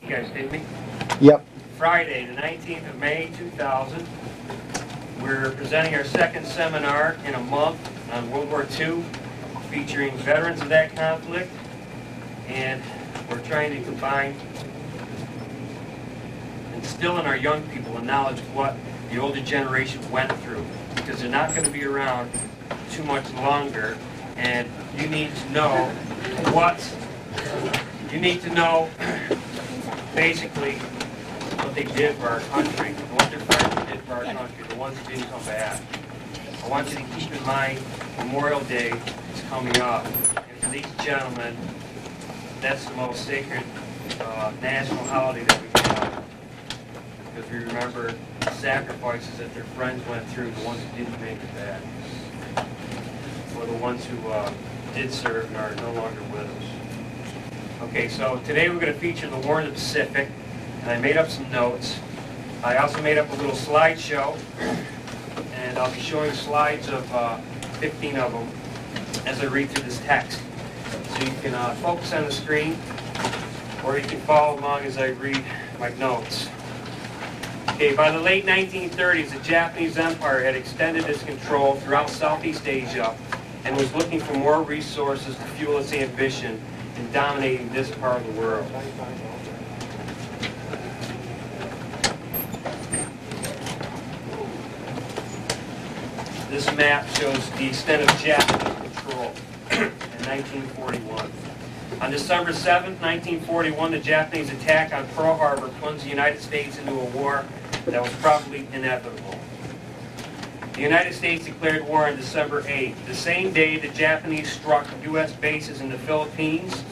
guys, didn't we? Yep. Friday, the 19th of May, 2000. We're presenting our second seminar in a month on World War II, featuring veterans of that conflict, and we're trying to combine, instill in our young people a knowledge of what the older generation went through, because they're not going to be around too much longer, and you need to know basically what they did for our country, and what their friends did for our country, the ones who didn't come back. I want you to keep in mind Memorial Day is coming up, and for these gentlemen, that's the most sacred national holiday that we have, because we remember the sacrifices that their friends went through, the ones who didn't make it back, or the ones who did serve and are no longer with us. Okay, so today we're going to feature the War in the Pacific, and I made up some notes. I also made up a little slideshow, and I'll be showing slides of 15 of them as I read through this text. So you can focus on the screen, or you can follow along as I read my notes. Okay, by the late 1930s, the Japanese Empire had extended its control throughout Southeast Asia and was looking for more resources to fuel its ambition in dominating this part of the world. This map shows the extent of Japanese control in 1941. On December 7, 1941, the Japanese attack on Pearl Harbor plunged the United States into a war that was probably inevitable. The United States declared war on December 8. The same day, the Japanese struck U.S. bases in the Philippines,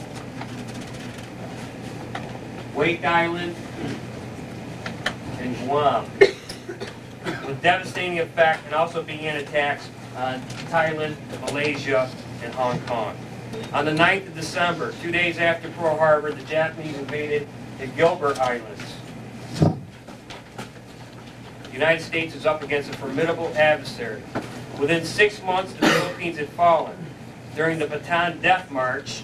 Wake Island, and Guam, with devastating effect, and also began attacks on Thailand, Malaysia, and Hong Kong. On the 9th of December, 2 days after Pearl Harbor, the Japanese invaded the Gilbert Islands. The United States is up against a formidable adversary. Within 6 months, the Philippines had fallen. During the Bataan Death March,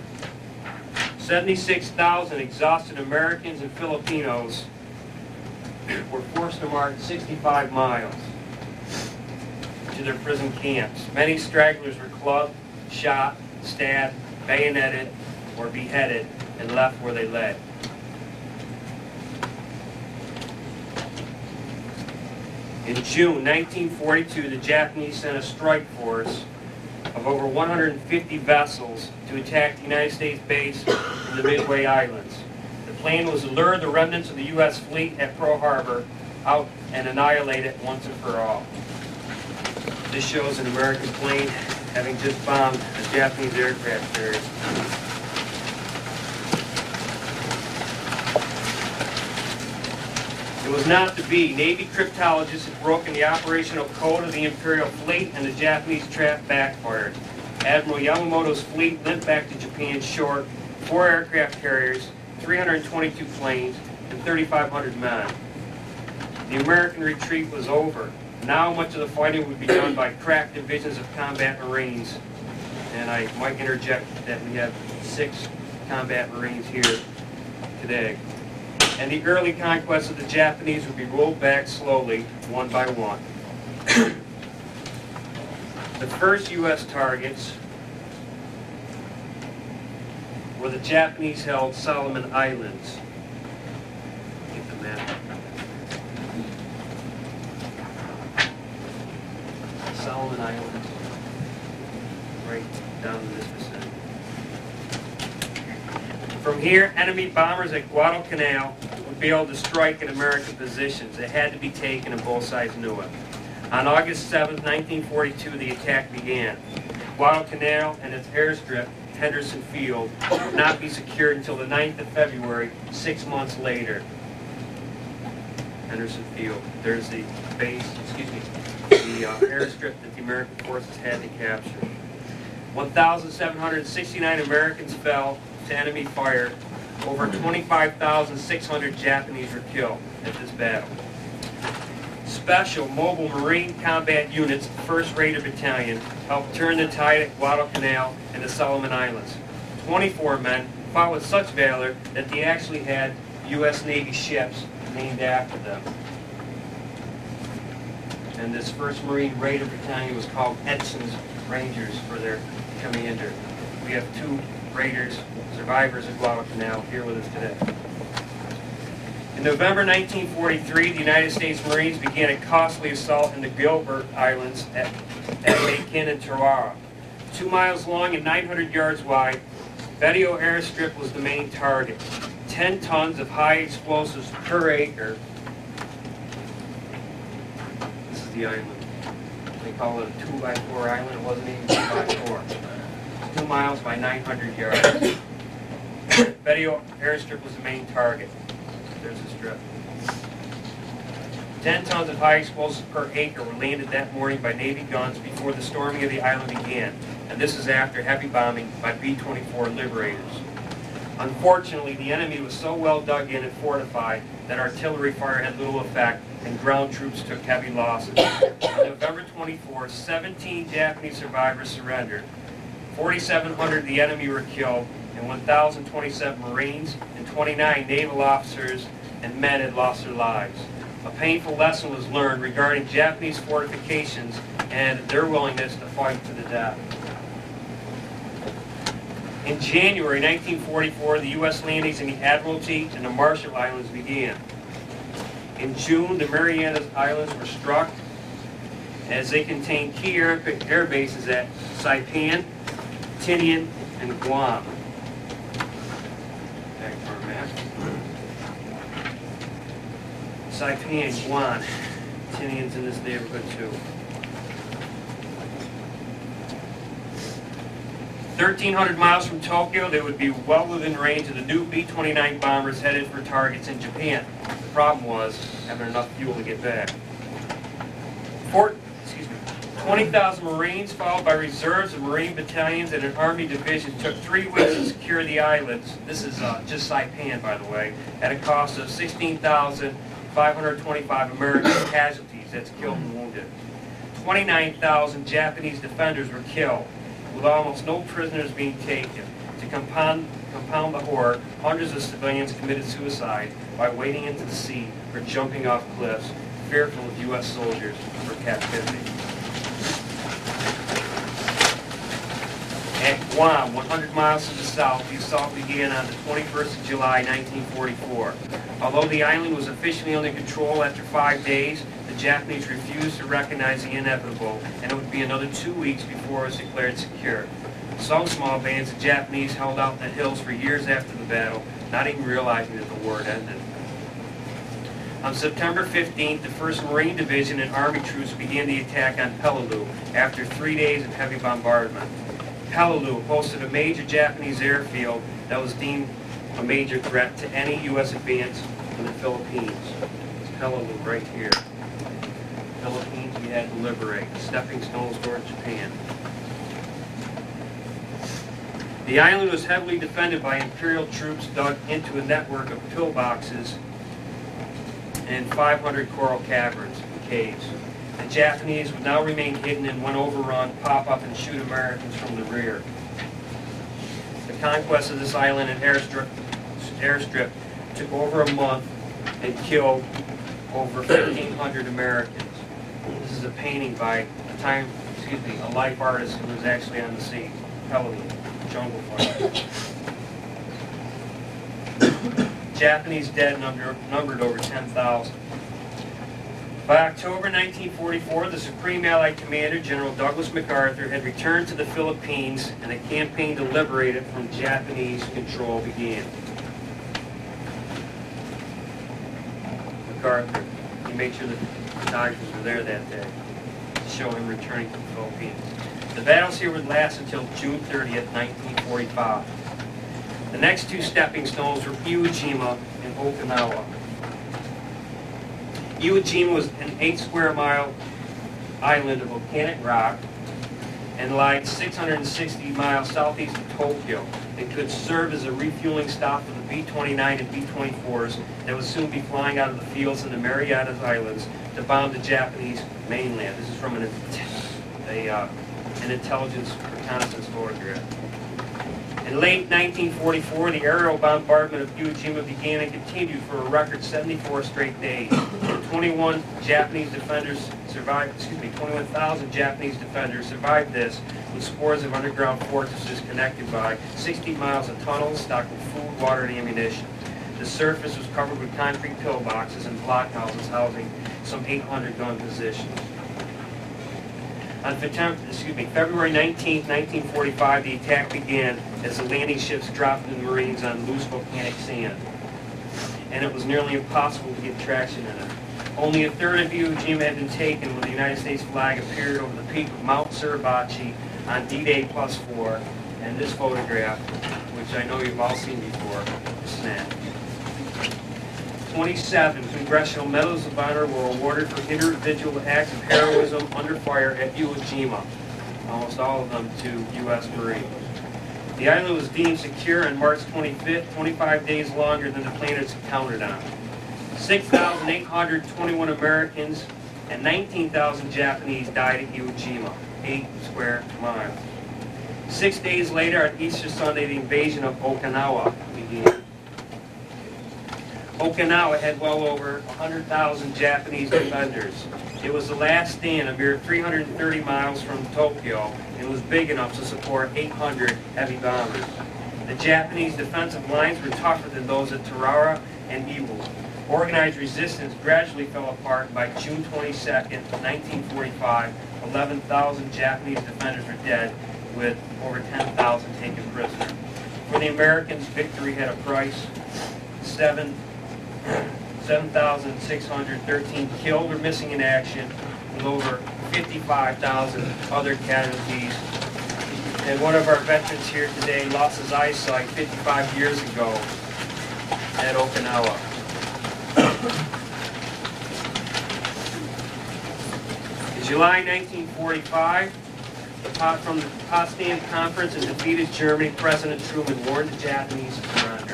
76,000 exhausted Americans and Filipinos were forced to march 65 miles to their prison camps. Many stragglers were clubbed, shot, stabbed, bayoneted, or beheaded, and left where they lay. In June 1942, the Japanese sent a strike force of over 150 vessels to attack the United States base in the Midway Islands. The plan was to lure the remnants of the U.S. fleet at Pearl Harbor out and annihilate it once and for all. This shows an American plane having just bombed a Japanese aircraft carrier. It was not to be. Navy cryptologists had broken the operational code of the Imperial Fleet, and the Japanese trap backfired. Admiral Yamamoto's fleet limped back to Japan short 4 aircraft carriers, 322 planes, and 3,500 men. The American retreat was over. Now much of the fighting would be done by crack divisions of combat Marines. And I might interject that we have 6 combat Marines here today. And the early conquests of the Japanese would be rolled back slowly, one by one. The first U.S. targets were the Japanese-held Solomon Islands. Get the map. Solomon Islands, right down to this vicinity. From here, enemy bombers at Guadalcanal would be able to strike at American positions. It had to be taken, and both sides knew it. On August 7, 1942, the attack began. Guadalcanal and its airstrip, Henderson Field, would not be secured until the 9th of February, 6 months later. Henderson Field. There's the base, the airstrip that the American forces had to capture. 1,769 Americans fell to enemy fire. Over 25,600 Japanese were killed at this battle. Special Mobile Marine Combat Units, 1st Raider Battalion, helped turn the tide at Guadalcanal and the Solomon Islands. 24 men fought with such valor that they actually had U.S. Navy ships named after them. And this 1st Marine Raider Battalion was called Edson's Rangers for their commander. We have 2 Raiders, survivors of Guadalcanal, here with us today. In November 1943, the United States Marines began a costly assault in the Gilbert Islands at Macon and Tarawa. 2 miles long and 900 yards wide, Betio Airstrip was the main target. 10 tons of high explosives per acre. This is the island. They call it a 2x4 island. It wasn't even 2x4. 2 miles by 900 yards. Betio Airstrip was the main target. There's the strip. 10 tons of high explosives per acre were landed that morning by Navy guns before the storming of the island began. And this is after heavy bombing by B-24 Liberators. Unfortunately, the enemy was so well dug in and fortified that artillery fire had little effect and ground troops took heavy losses. On November 24, 17 Japanese survivors surrendered. 4,700 of the enemy were killed, and 1,027 Marines and 29 naval officers and men had lost their lives. A painful lesson was learned regarding Japanese fortifications and their willingness to fight to the death. In January 1944, the U.S. landings in the Admiralty and the Marshall Islands began. In June, the Marianas Islands were struck as they contained key air bases at Saipan, Tinian, and Guam. Back to our map. Saipan, Guam. Tinian's in this neighborhood too. 1,300 miles from Tokyo, they would be well within range of the new B-29 bombers headed for targets in Japan. The problem was having enough fuel to get back. 20,000 Marines, followed by reserves of Marine battalions and an Army division, took 3 weeks to secure the islands. This is just Saipan, by the way, at a cost of 16,525 American casualties. That's killed and wounded. 29,000 Japanese defenders were killed, with almost no prisoners being taken. To compound the horror, hundreds of civilians committed suicide by wading into the sea or jumping off cliffs, fearful of U.S. soldiers for captivity. At Guam, 100 miles to the south, the assault began on the 21st of July, 1944. Although the island was officially under control after 5 days, the Japanese refused to recognize the inevitable, and it would be another 2 weeks before it was declared secure. Some small bands of Japanese held out in the hills for years after the battle, not even realizing that the war had ended. On September 15th, the 1st Marine Division and Army troops began the attack on Peleliu after 3 days of heavy bombardment. Peleliu hosted a major Japanese airfield that was deemed a major threat to any U.S. advance in the Philippines. It's Peleliu right here. Philippines we had to liberate. Stepping stones towards Japan. The island was heavily defended by Imperial troops dug into a network of pillboxes and 500 coral caverns and caves. The Japanese would now remain hidden and, when overrun, pop up and shoot Americans from the rear. The conquest of this island and airstrip took over a month and killed over 1,500 Americans. This is a painting by a life artist who was actually on the scene. Peleliu, jungle fire. Japanese dead numbered over 10,000. By October 1944, the Supreme Allied Commander, General Douglas MacArthur, had returned to the Philippines, and the campaign to liberate it from Japanese control began. MacArthur, he made sure that the photographers were there that day to show him returning to the Philippines. The battles here would last until June 30th, 1945. The next 2 stepping stones were Iwo Jima and Okinawa. Iwo Jima was an 8-square-mile island of volcanic rock and lies 660 miles southeast of Tokyo. It could serve as a refueling stop for the B-29 and B-24s that would soon be flying out of the fields in the Marianas Islands to bomb the Japanese mainland. This is from an intelligence reconnaissance photograph. In late 1944, the aerial bombardment of Iwo Jima began and continued for a record 74 straight days. 21,000 Japanese defenders survived this, with scores of underground fortresses connected by 60 miles of tunnels stocked with food, water, and ammunition. The surface was covered with concrete pillboxes and blockhouses housing some 800 gun positions. On February 19, 1945, the attack began as the landing ships dropped the Marines on loose volcanic sand, and it was nearly impossible to get traction in it. Only a third of Iwo Jima had been taken when the United States flag appeared over the peak of Mount Suribachi on D-Day +4, and this photograph, which I know you've all seen before, is snapped. 27 Congressional Medals of Honor were awarded for individual acts of heroism under fire at Iwo Jima, almost all of them to U.S. Marines. The island was deemed secure on March 25th, 25 days longer than the planners had counted on. 6,821 Americans and 19,000 Japanese died at Iwo Jima, 8 square miles. 6 days later, on Easter Sunday, the invasion of Okinawa began. Okinawa had well over 100,000 Japanese defenders. It was the last stand, a mere 330 miles from Tokyo, and was big enough to support 800 heavy bombers. The Japanese defensive lines were tougher than those at Tarawa and Iwo. Organized resistance gradually fell apart, and by June 22nd, 1945, 11,000 Japanese defenders were dead, with over 10,000 taken prisoner. For the Americans, victory had a price: 7,613 killed or missing in action, with over 55,000 other casualties. And one of our veterans here today lost his eyesight 55 years ago at Okinawa. In July 1945, from the Potsdam Conference and defeated Germany, President Truman warned the Japanese to surrender.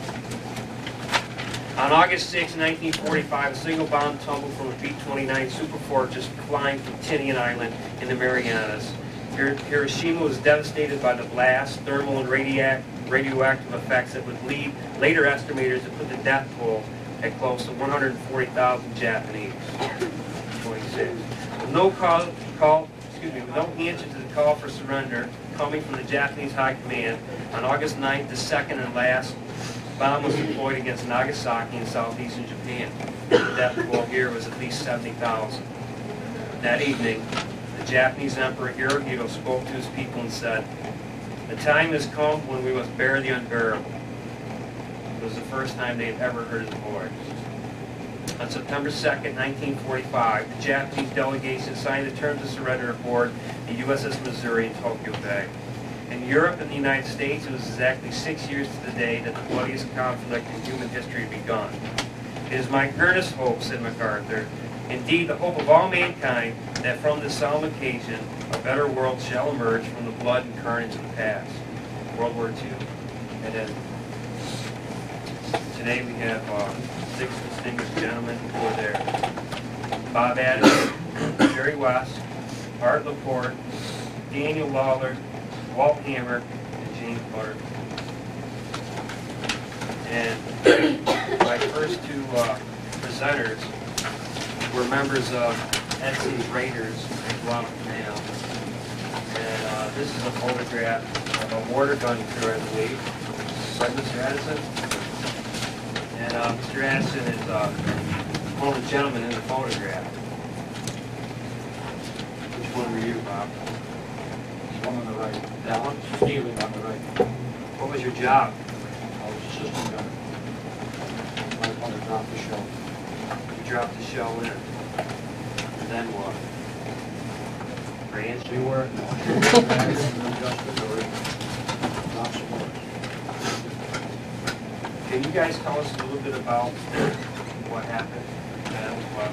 On August 6, 1945, a single bomb tumbled from a B-29 Superfortress flying from Tinian Island in the Marianas. Hiroshima was devastated by the blast, thermal and radioactive effects that would lead later estimators to put the death toll at close to 140,000 Japanese. 26. With no answer to the call for surrender coming from the Japanese High Command, on August 9th, the second and last bomb was deployed against Nagasaki in southeastern Japan. The death toll here was at least 70,000. That evening, the Japanese Emperor Hirohito spoke to his people and said, "The time has come when we must bear the unbearable." It was the first time they had ever heard his voice. On September 2nd, 1945, the Japanese delegation signed the terms of surrender aboard the USS Missouri in Tokyo Bay. In Europe and the United States, it was exactly 6 years to the day that the bloodiest conflict in human history had begun. "It is my earnest hope," said MacArthur, "indeed the hope of all mankind, that from this solemn occasion a better world shall emerge from the blood and carnage of the past." World War II had ended. Today we have 6 distinguished gentlemen who are there: Bob Adams, Jerry West, Art Laporte, Daniel Lawler, Walt Hammer, and James Butter. And my first two presenters were members of NC's Raiders in Guadalcanal. And this is a photograph of a water gun crew, I believe. Right, Mr. Addison? And Mr. Addison is one of the gentlemen in the photograph. Which one were you, Bob? One on the right. That one? Stealing on the right. What was your job? I was assistant gunner. I want to drop the shell. You dropped the shell in. And then what? Ranch? We were not so much. Can you guys tell us a little bit about what happened? That was what?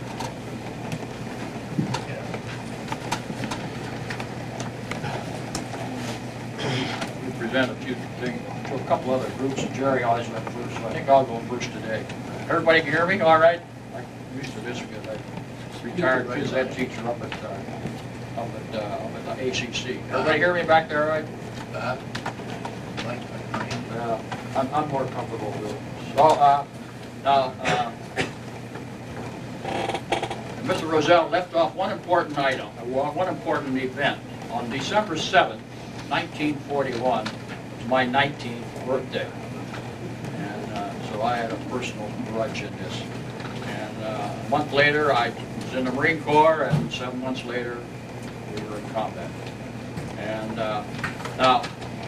We present a few things to a couple other groups, and Jerry always went first, so I think I'll go first today. Everybody can hear me all right? I'm used to this because I retired phys ed teacher up at the ACC. Everybody hear me back there all right? I'm more comfortable with it. So, now, Mr. Roselle left off one important item, one important event. On December 7th, 1941, was my 19th birthday. And so I had a personal grudge in this. And a month later, I was in the Marine Corps, and 7 months later, we were in combat. And now,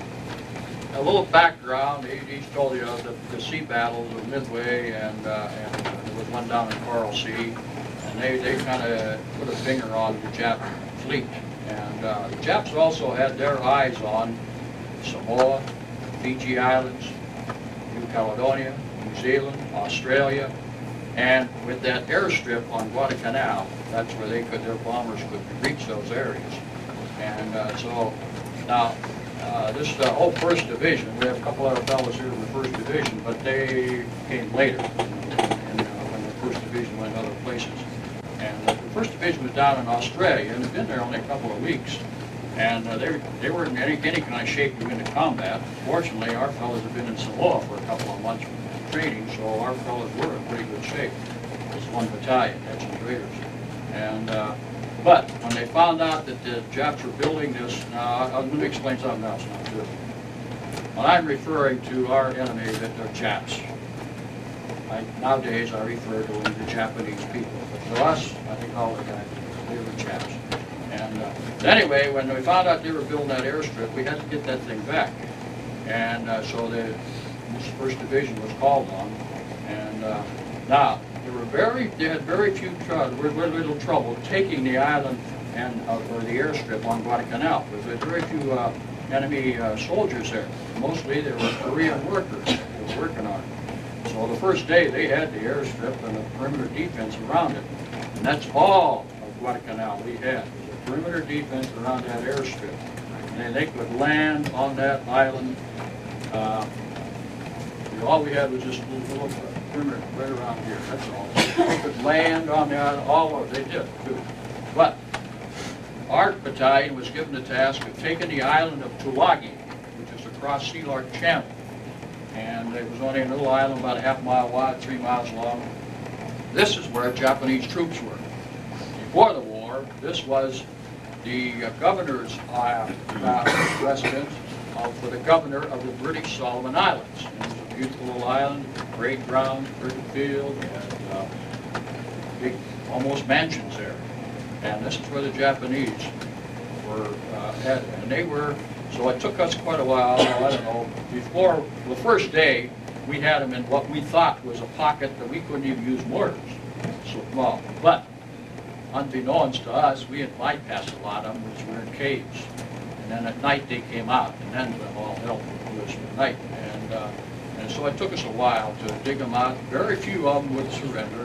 a little background, he's told you the sea battles of Midway, and there was one down in Coral Sea, and they kind of put a finger on the Jap fleet. And the Japs also had their eyes on Samoa, Fiji Islands, New Caledonia, New Zealand, Australia, and with that airstrip on Guadalcanal, that's where their bombers could reach those areas. And so now, this whole 1st Division, we have a couple other fellows here in the 1st Division, but they came later when the 1st Division went other places. And the 1st Division was down in Australia, and had been there only a couple of weeks. And they weren't in any kind of shape to go into combat. Fortunately, our fellows had been in Samoa for a couple of months training, so our fellows were in pretty good shape. It was one battalion, had some graders. And but when they found out that the Japs were building this, now let me explain something else now too. When I'm referring to our enemy that they're Japs, nowadays I refer to them the Japanese people. But to us, I think all the guys, they were Japs. And anyway, when we found out they were building that airstrip, we had to get that thing back. And so this 1st Division was called on. And now, they had very few little trouble taking the island and or the airstrip on Guadalcanal, because there were very few enemy soldiers there. Mostly they were Korean workers that were working on it. So the first day they had the airstrip and the perimeter defense around it, and that's all of Guadalcanal we had. Was a perimeter defense around that airstrip, and they could land on that island. All we had was just a little perimeter right around here, that's all. They could land on the island, all over, they did too. But our battalion was given the task of taking the island of Tulagi, which is across Sea Lark Channel. And it was only a little island about a half-mile wide, 3 miles long. This is where Japanese troops were. Before the war, this was the governor's residence for the governor of the British Solomon Islands. And it was a beautiful little island, great ground, fertile field, and big, almost mansions there. And this is where the Japanese were headed. And they were, so it took us quite a while, I don't know, before the first day, we had them in what we thought was a pocket that we couldn't even use mortars. So small. But unbeknownst to us, we had bypassed a lot of them, which were in caves. And then at night they came out, and then all hell was at night. And so it took us a while to dig them out. Very few of them would surrender.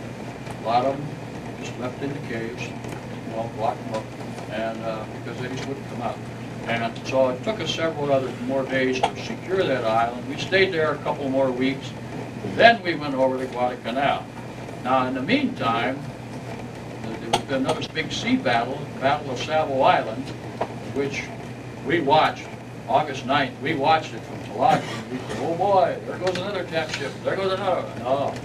A lot of them just left in the caves, blocked them up, and because they just wouldn't come out. And so it took us several more days to secure that island. We stayed there a couple more weeks. Then we went over to Guadalcanal. Now, in the meantime, there was another big sea battle, the Battle of Savo Island, which we watched August 9th. We watched it from Tulagi. We said, oh boy, there goes another Jap ship. There goes another one. No.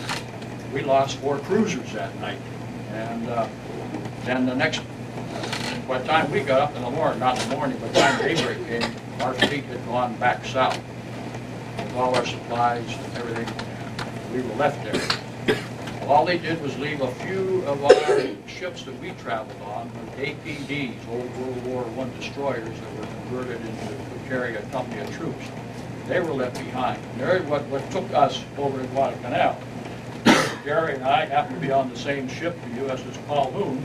We lost 4 cruisers that night. And then the next, by the time we got up in the morning, not in the morning, but by the time daybreak came, our fleet had gone back south with all our supplies and everything. And we were left there. All they did was leave a few of our ships that we traveled on with APDs, Old World War I destroyers that were converted into to carry a company of troops. They were left behind. And what took us over to Guadalcanal. Gary and I happened to be on the same ship, the USS Calhoun.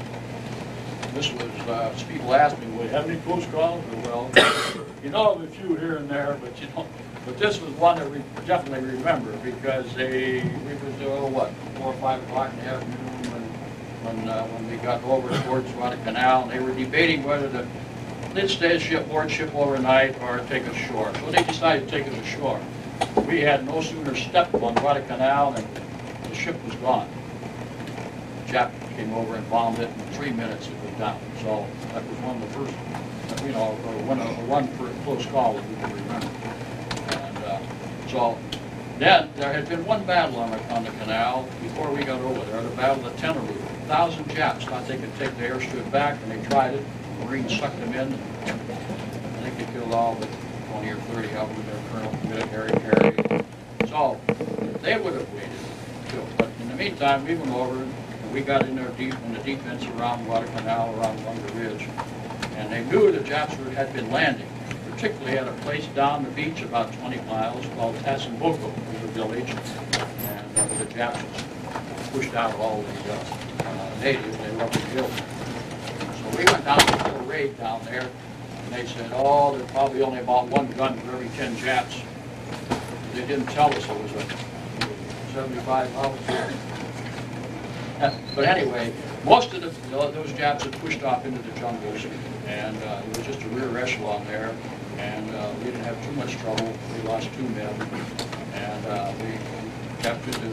This was, people asked me, well, you have any close calls? Well, you know of a few here and there, but you don't. But this was one that we definitely remember because we was, what, 4 or 5 o'clock in the afternoon when we got over towards Guadalcanal, and they were debating whether they'd stay aboard ship overnight or take us ashore. So they decided to take us ashore. We had no sooner stepped on Guadalcanal than the ship was gone. The Jap came over and bombed it. In 3 minutes it was down. So that was one of the first you know, one per close call that we can remember. And so then there had been one battle on the canal before we got over there, the Battle of Tenerife. 1,000 Japs thought they could take the airstrip back, and they tried it. The Marines sucked them in. I think they killed all but 20 or 30 of them, their Colonel Harry Carey. So they would have waited too. But in the meantime, we went over and we got in there deep in the defense around Guadalcanal, around Wonder Ridge. And they knew the Japs had been landing, particularly at a place down the beach about 20 miles called Tasambuco, was a village. And the Japs pushed out all the natives. They were up the hill. So we went down to a little raid down there, and they said, oh, there's probably only about one gun for every 10 Japs. They didn't tell us it was a 75 officer. But anyway, most of those Japs had pushed off into the jungles, and it was just a rear echelon there, and we didn't have too much trouble. We lost 2 men, and we captured the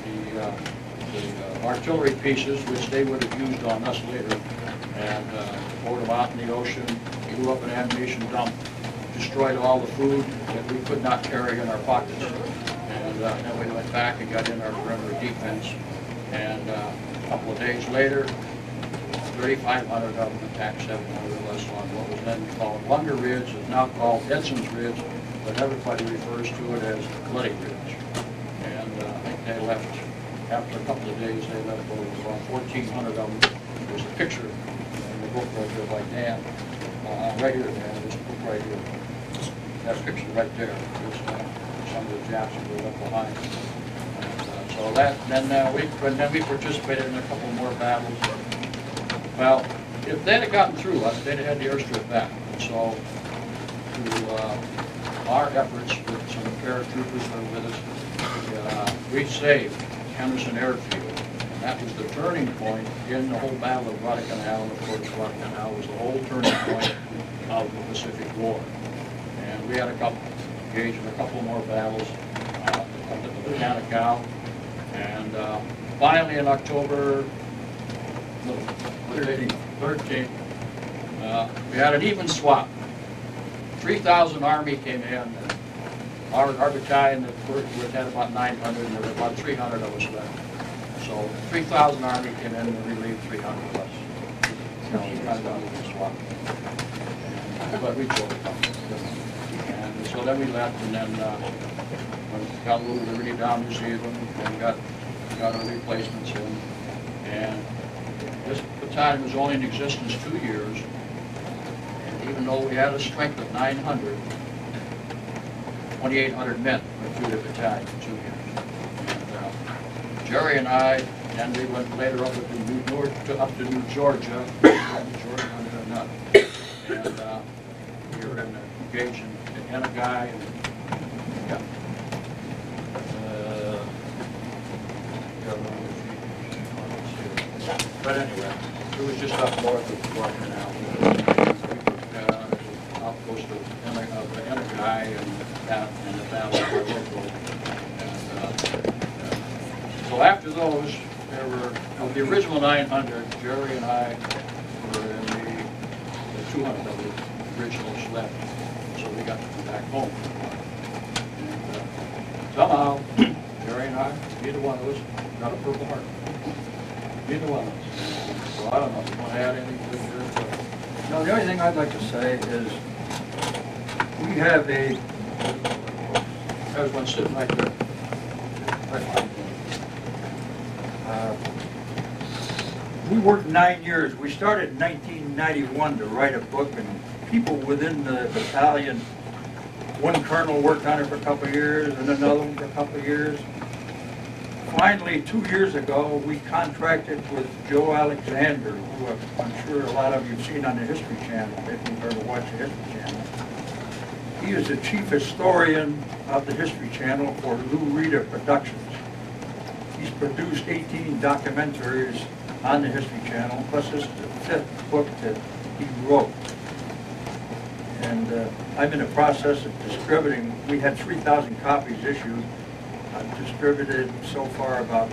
artillery pieces, which they would have used on us later, and poured them out in the ocean, blew up an ammunition dump, destroyed all the food that we could not carry in our pockets. And then we went back and got in our perimeter defense. And a couple of days later, 3,500 of them attacked 700 of us on what was then called Wonder Ridge, is now called Edson's Ridge, but everybody refers to it as Bloody Ridge. And I think they left, after a couple of days, they left over about 1,400 of them. There's a picture in the book right there by Dan, right here, Dan, this book right here. That picture right there is some of the Japs who were left behind. And, so that, then we participated in a couple more battles. Well, if they'd have gotten through us, they'd have had the airstrip back. And so, through our efforts with some paratroopers that were with us, we saved Henderson Airfield. And that was the turning point in the whole Battle of Guadalcanal. And of course, Guadalcanal was the whole turning point of the Pacific War. And we had engaged in a couple more battles up at the Guadalcanal. And finally, in October 13th, we had an even swap. 3,000 Army came in. And our battalion had about 900, and there were about 300 of us left. So 3,000 Army came in and relieved 300 of us. You know, we got done with the swap. But we chose to come. And so then we left, and then got a little liberty down New Zealand, and got our replacements in. And this battalion was only in existence 2 years, and even though we had a strength of 900, 2,800 men went through the battalion in 2 years. And Jerry and I, and we went later up to New Georgia, and we were engaged in Enegai, and but anyway, it was just up north of Guadalcanal, outpost of Enegai and the Battle of Puerto. So after those, there were, of the original 900, Jerry and I were in the 200 of the originals left, so we got to come back home. And somehow, Jerry and I, neither one of us, got a Purple Heart. Neither one of us. So I don't know if you want to add anything to this. No, the only thing I'd like to say is we have a... There's one sitting right there. We worked 9 years. We started in 1991 to write a book, and people within the battalion, one colonel worked on it for a couple of years, and another one for a couple of years. Finally, 2 years ago, we contracted with Joe Alexander, who I'm sure a lot of you have seen on the History Channel, if you've ever watched the History Channel. He is the chief historian of the History Channel for Lou Rita Productions. He's produced 18 documentaries on the History Channel, plus this is the 5th book that he wrote. And I'm in the process of distributing. We had 3,000 copies issued. I've distributed so far about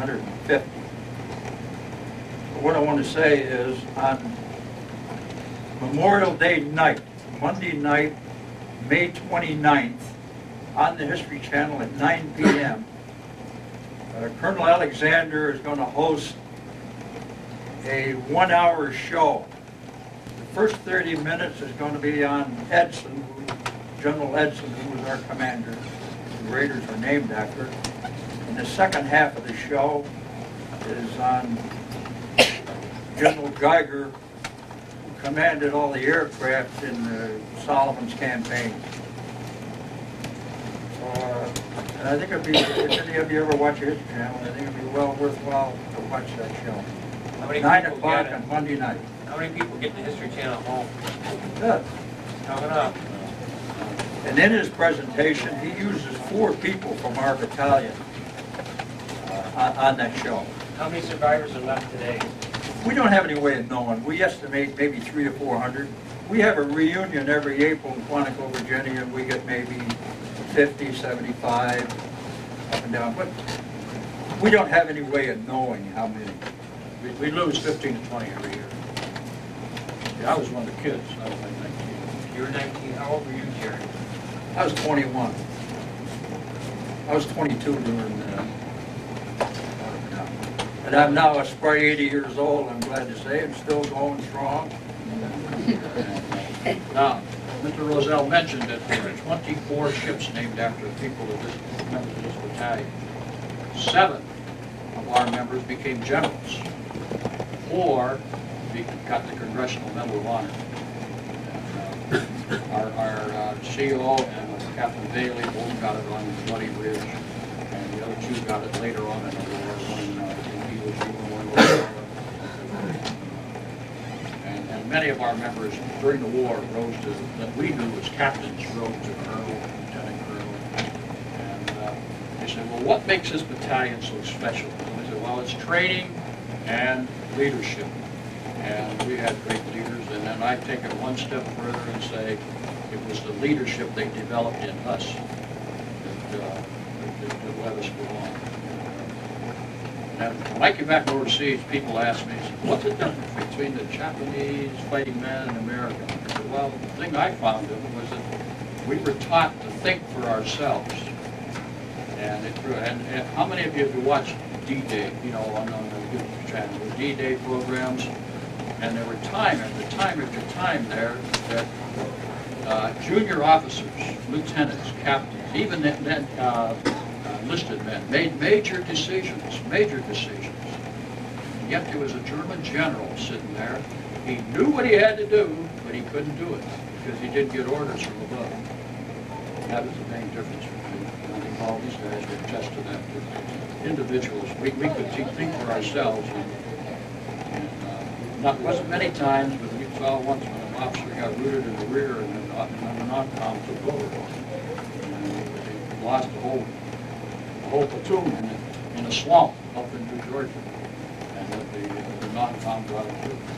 1,150. But what I want to say is, on Memorial Day night, Monday night, May 29th, on the History Channel at 9 p.m. Colonel Alexander is going to host a 1-hour show. The first 30 minutes is going to be on Edson, General Edson, who was our commander. The Raiders were named after. And the second half of the show is on General Geiger, who commanded all the aircraft in the Solomon's campaign. And I think it'd be, if any of you ever watch History Channel, I think it'd be well worthwhile to watch that show. How many 9 people o'clock get it? on Monday night. How many people get the History Channel home? Good. Coming up. And in his presentation, he uses 4 people from our battalion on that show. How many survivors are left today? We don't have any way of knowing. We estimate maybe 300 to 400. We have a reunion every April in Quantico, Virginia, and we get maybe 50, 75, up and down. But we don't have any way of knowing how many. We lose 15 to 20 every year. Yeah, I was one of the kids. I was like 19. You were 19. How old were you, Jerry? I was 21. I was 22 during and I'm now a spry 80 years old, I'm glad to say. I'm still going strong. Now, Mr. Roselle mentioned that there are 24 ships named after people of this, members of this battalion. 7 of our members became generals. 4 got the Congressional Medal of Honor. Our CO and Captain Bailey both got it on Bloody Ridge, and the other 2 got it later on in the war when he was doing war. And many of our members during the war rose to, that we knew as captains, rose to colonel, lieutenant colonel. And they said, well, what makes this battalion so special? And I said, well, it's training and leadership. And we had great leaders, and then I take it one step further and say it was the leadership they developed in us that let us go on. And when I came back overseas, people asked me, what's the difference between the Japanese fighting men and Americans? I said, well, the thing I found was that we were taught to think for ourselves. And how many of you have watched D-Day, you know, on the YouTube channel, the D-Day programs? And there were time after time there that junior officers, lieutenants, captains, even then enlisted men made major decisions. And yet there was a German general sitting there. He knew what he had to do, but he couldn't do it because he didn't get orders from above. That was the main difference between, I think all these guys would attest to that. Individuals, we could think for ourselves. Not wasn't many times, but we saw once when an officer got rooted in the rear and then the non-com took over. And they lost the whole platoon in a swamp up in New Georgia, and that the non-com got it through.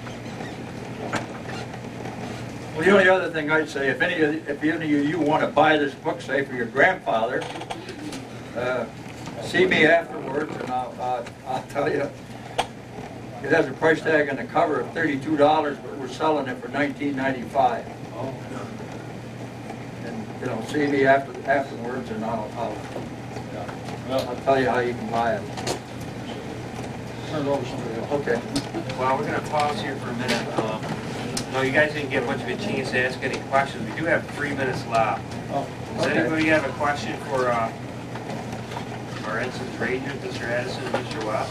Well, the only other thing I'd say, if any of you want to buy this book, say for your grandfather, see me afterwards, and I'll tell you. It has a price tag on the cover of $32, but we're selling it for $19.95. Oh. And you know, see me afterwards, and I'll tell you how you can buy it. Turn it over to somebody else. Okay. Well, we're going to pause here for a minute. No, you guys didn't get much of a chance to ask any questions. We do have 3 minutes left. Oh, Does okay. anybody have a question for our ensigns, rangers, Mr. Addison and Mr. West?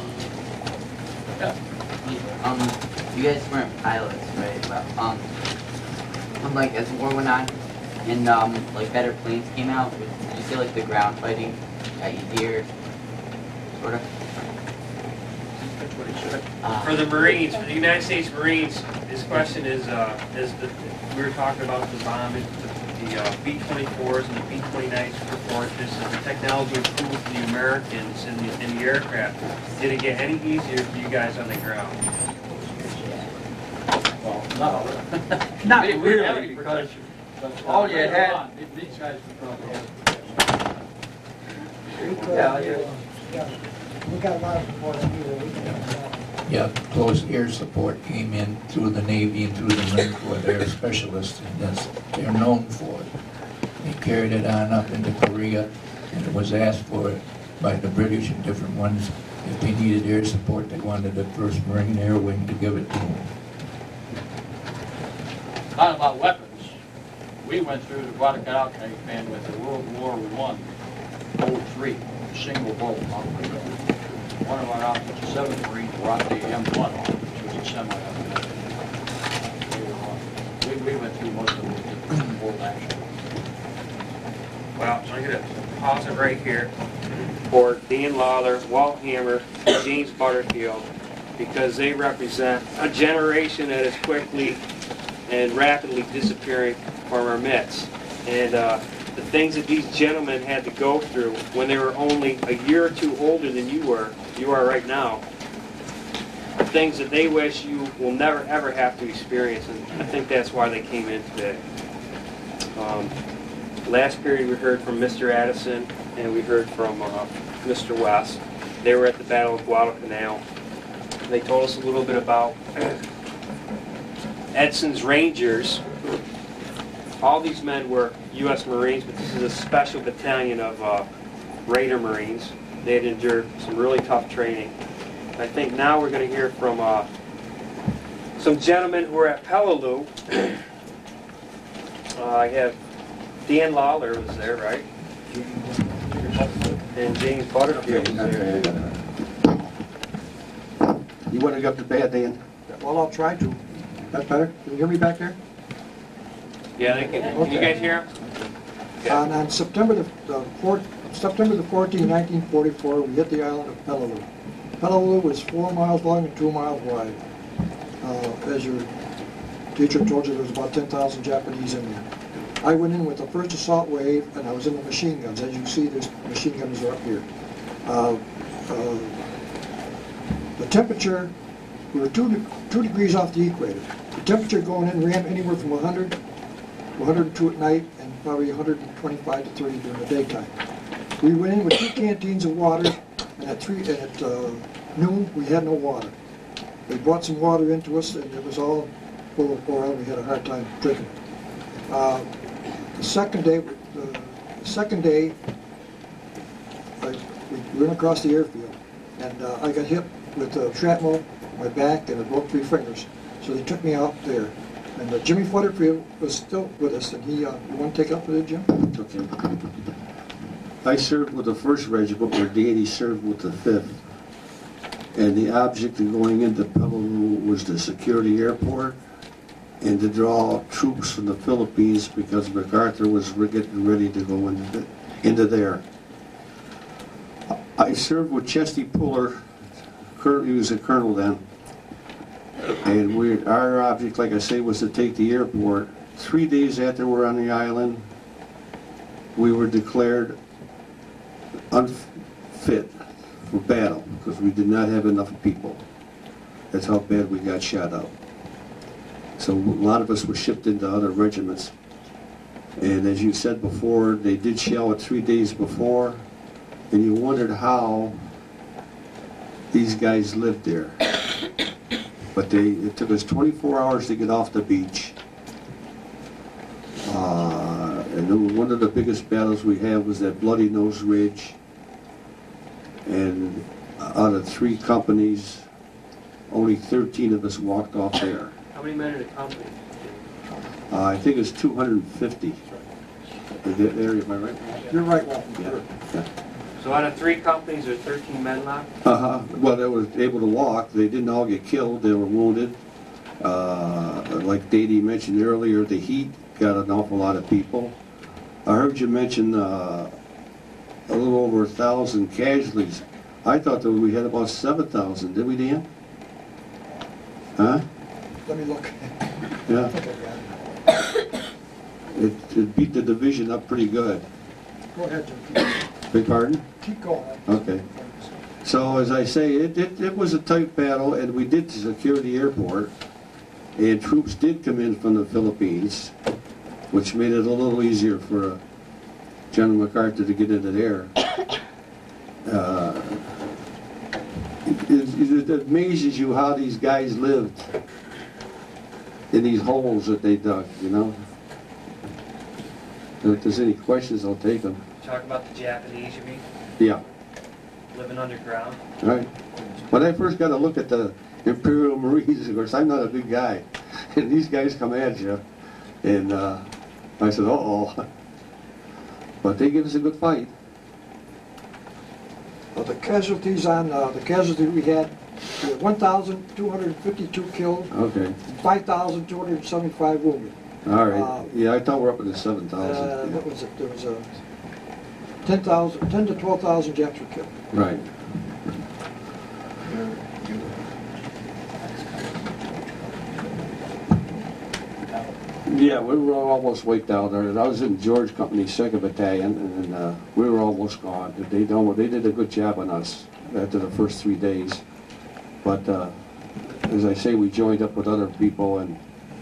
You guys weren't pilots, right? But like as the war went on, and like better planes came out, did you feel like the ground fighting got easier, sort of? That's what he said. For the Marines, for the United States Marines, this question is we were talking about the bombing, the B-24s and the B-29s performances, and the technology improved for the Americans in the aircraft. Did it get any easier for you guys on the ground? Well, not Not We didn't have really, any because protection, but, all you later had- on, these guys would probably have. Yeah, yeah. Yeah, we got a lot of support here. We can have that. Yeah, close air support came in through the Navy and through the Marine Corps. They're specialists in this. They're known for it. They carried it on up into Korea, and it was asked for by the British and different ones. If they needed air support, they wanted the 1st Marine Air Wing to give it to them. Not about weapons. We went through the Guadalcanal campaign with the World War I, 03, single boat operation. One of our officers, the 7th Marines, brought the M1, which was a semi-automatic. We went through most of the world action. Well, I'm going to pause it right here for Dan Lawler, Walt Hammer, and James Butterfield, because they represent a generation that is quickly and rapidly disappearing from our midst. And the things that these gentlemen had to go through when they were only a year or two older than you are right now, are things that they wish you will never ever have to experience. And I think that's why they came in today. Last period we heard from Mr. Addison and we heard from Mr. West. They were at the Battle of Guadalcanal. They told us a little bit about Edson's Rangers. All these men were U.S. Marines, but this is a special battalion of Raider Marines. They had endured some really tough training. I think now we're going to hear from some gentlemen who were at Peleliu. I have Dan Lawler was there, right? And James Butterfield was there. You want to go up to bed, Dan? Well, I'll try to. That's better. Can you hear me back there? Yeah, they can. Can you guys hear him? On September the 14th, 1944, we hit the island of Peleliu. Peleliu was 4 miles long and 2 miles wide. As your teacher told you, there was about 10,000 Japanese in there. I went in with the first assault wave, and I was in the machine guns. As you see, there's machine guns are up here. The temperature, we were 2 degrees off the equator. The temperature going in ran anywhere from 100 to 102 at night, and probably 125 to 30 during the daytime. We went in with 2 canteens of water, and at noon we had no water. They brought some water into us, and it was all full of oil. We had a hard time drinking it. The second day, we went across the airfield, and I got hit with shrapnel on my back, and it broke 3 fingers. So they took me out there. And Jimmy Butterfield was still with us, and you want to take up with it, Jim? Okay. I served with the 1st Regiment, where Danny served with the 5th. And the object of going into Peleliu was to secure the airport and to draw troops from the Philippines, because MacArthur was getting ready to go into there. I served with Chesty Puller. He was a colonel then. And our object, like I say, was to take the airport. 3 days after we were on the island, we were declared unfit for battle because we did not have enough people. That's how bad we got shot up. So a lot of us were shipped into other regiments. And as you said before, they did shell it 3 days before, and you wondered how these guys lived there. But it took us 24 hours to get off the beach. And one of the biggest battles we had was at Bloody Nose Ridge. And out of 3 companies, only 13 of us walked off there. How many men in the company? I think it's 250. In that area, am I right? You're right, Walton. Yeah. Sure. Yeah. So out of 3 companies, there are 13 men left? Well, they were able to walk. They didn't all get killed. They were wounded. Like Dady mentioned earlier, the heat got an awful lot of people. I heard you mention a little over 1,000 casualties. I thought that we had about 7,000. Did we, Dan? Huh? Let me look. Yeah. It beat the division up pretty good. Go ahead, Jim. Beg pardon? Keep going. Okay. So as I say, it was a tight battle, and we did secure the airport, and troops did come in from the Philippines, which made it a little easier for General MacArthur to get into there. it amazes you how these guys lived in these holes that they dug, you know? If there's any questions, I'll take them. Talk about the Japanese, you mean, Yeah, living underground? right. When I first got a look at the Imperial Marines, of course, I'm not a big guy, and these guys come at you, and I said, uh-oh. But they give us a good fight. The casualties on, the casualty we had 1,252 killed, Okay, 5,275 wounded. all right. Yeah, I thought we're up in the 7,000. What was it? There was 10 to 12,000 Japs were killed. Right. Yeah, we were almost wiped out. I was in George Company 2nd Battalion, and we were almost gone. They did a good job on us after the first 3 days. But as I say, we joined up with other people, and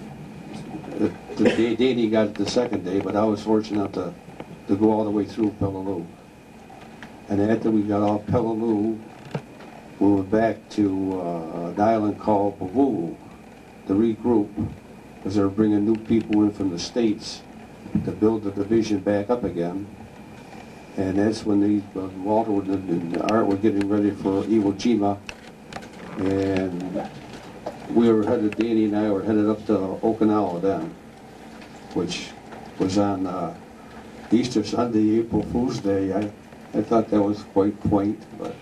Danny got it the second day, but I was fortunate to go all the way through Peleliu. And after we got off Peleliu, we went back to an island called Pavulu to regroup, because they were bringing new people in from the States to build the division back up again. And that's when Walter and Art were getting ready for Iwo Jima. And Danny and I were headed up to Okinawa then, which was on Easter Sunday, April Fool's Day. I thought that was quite quaint, but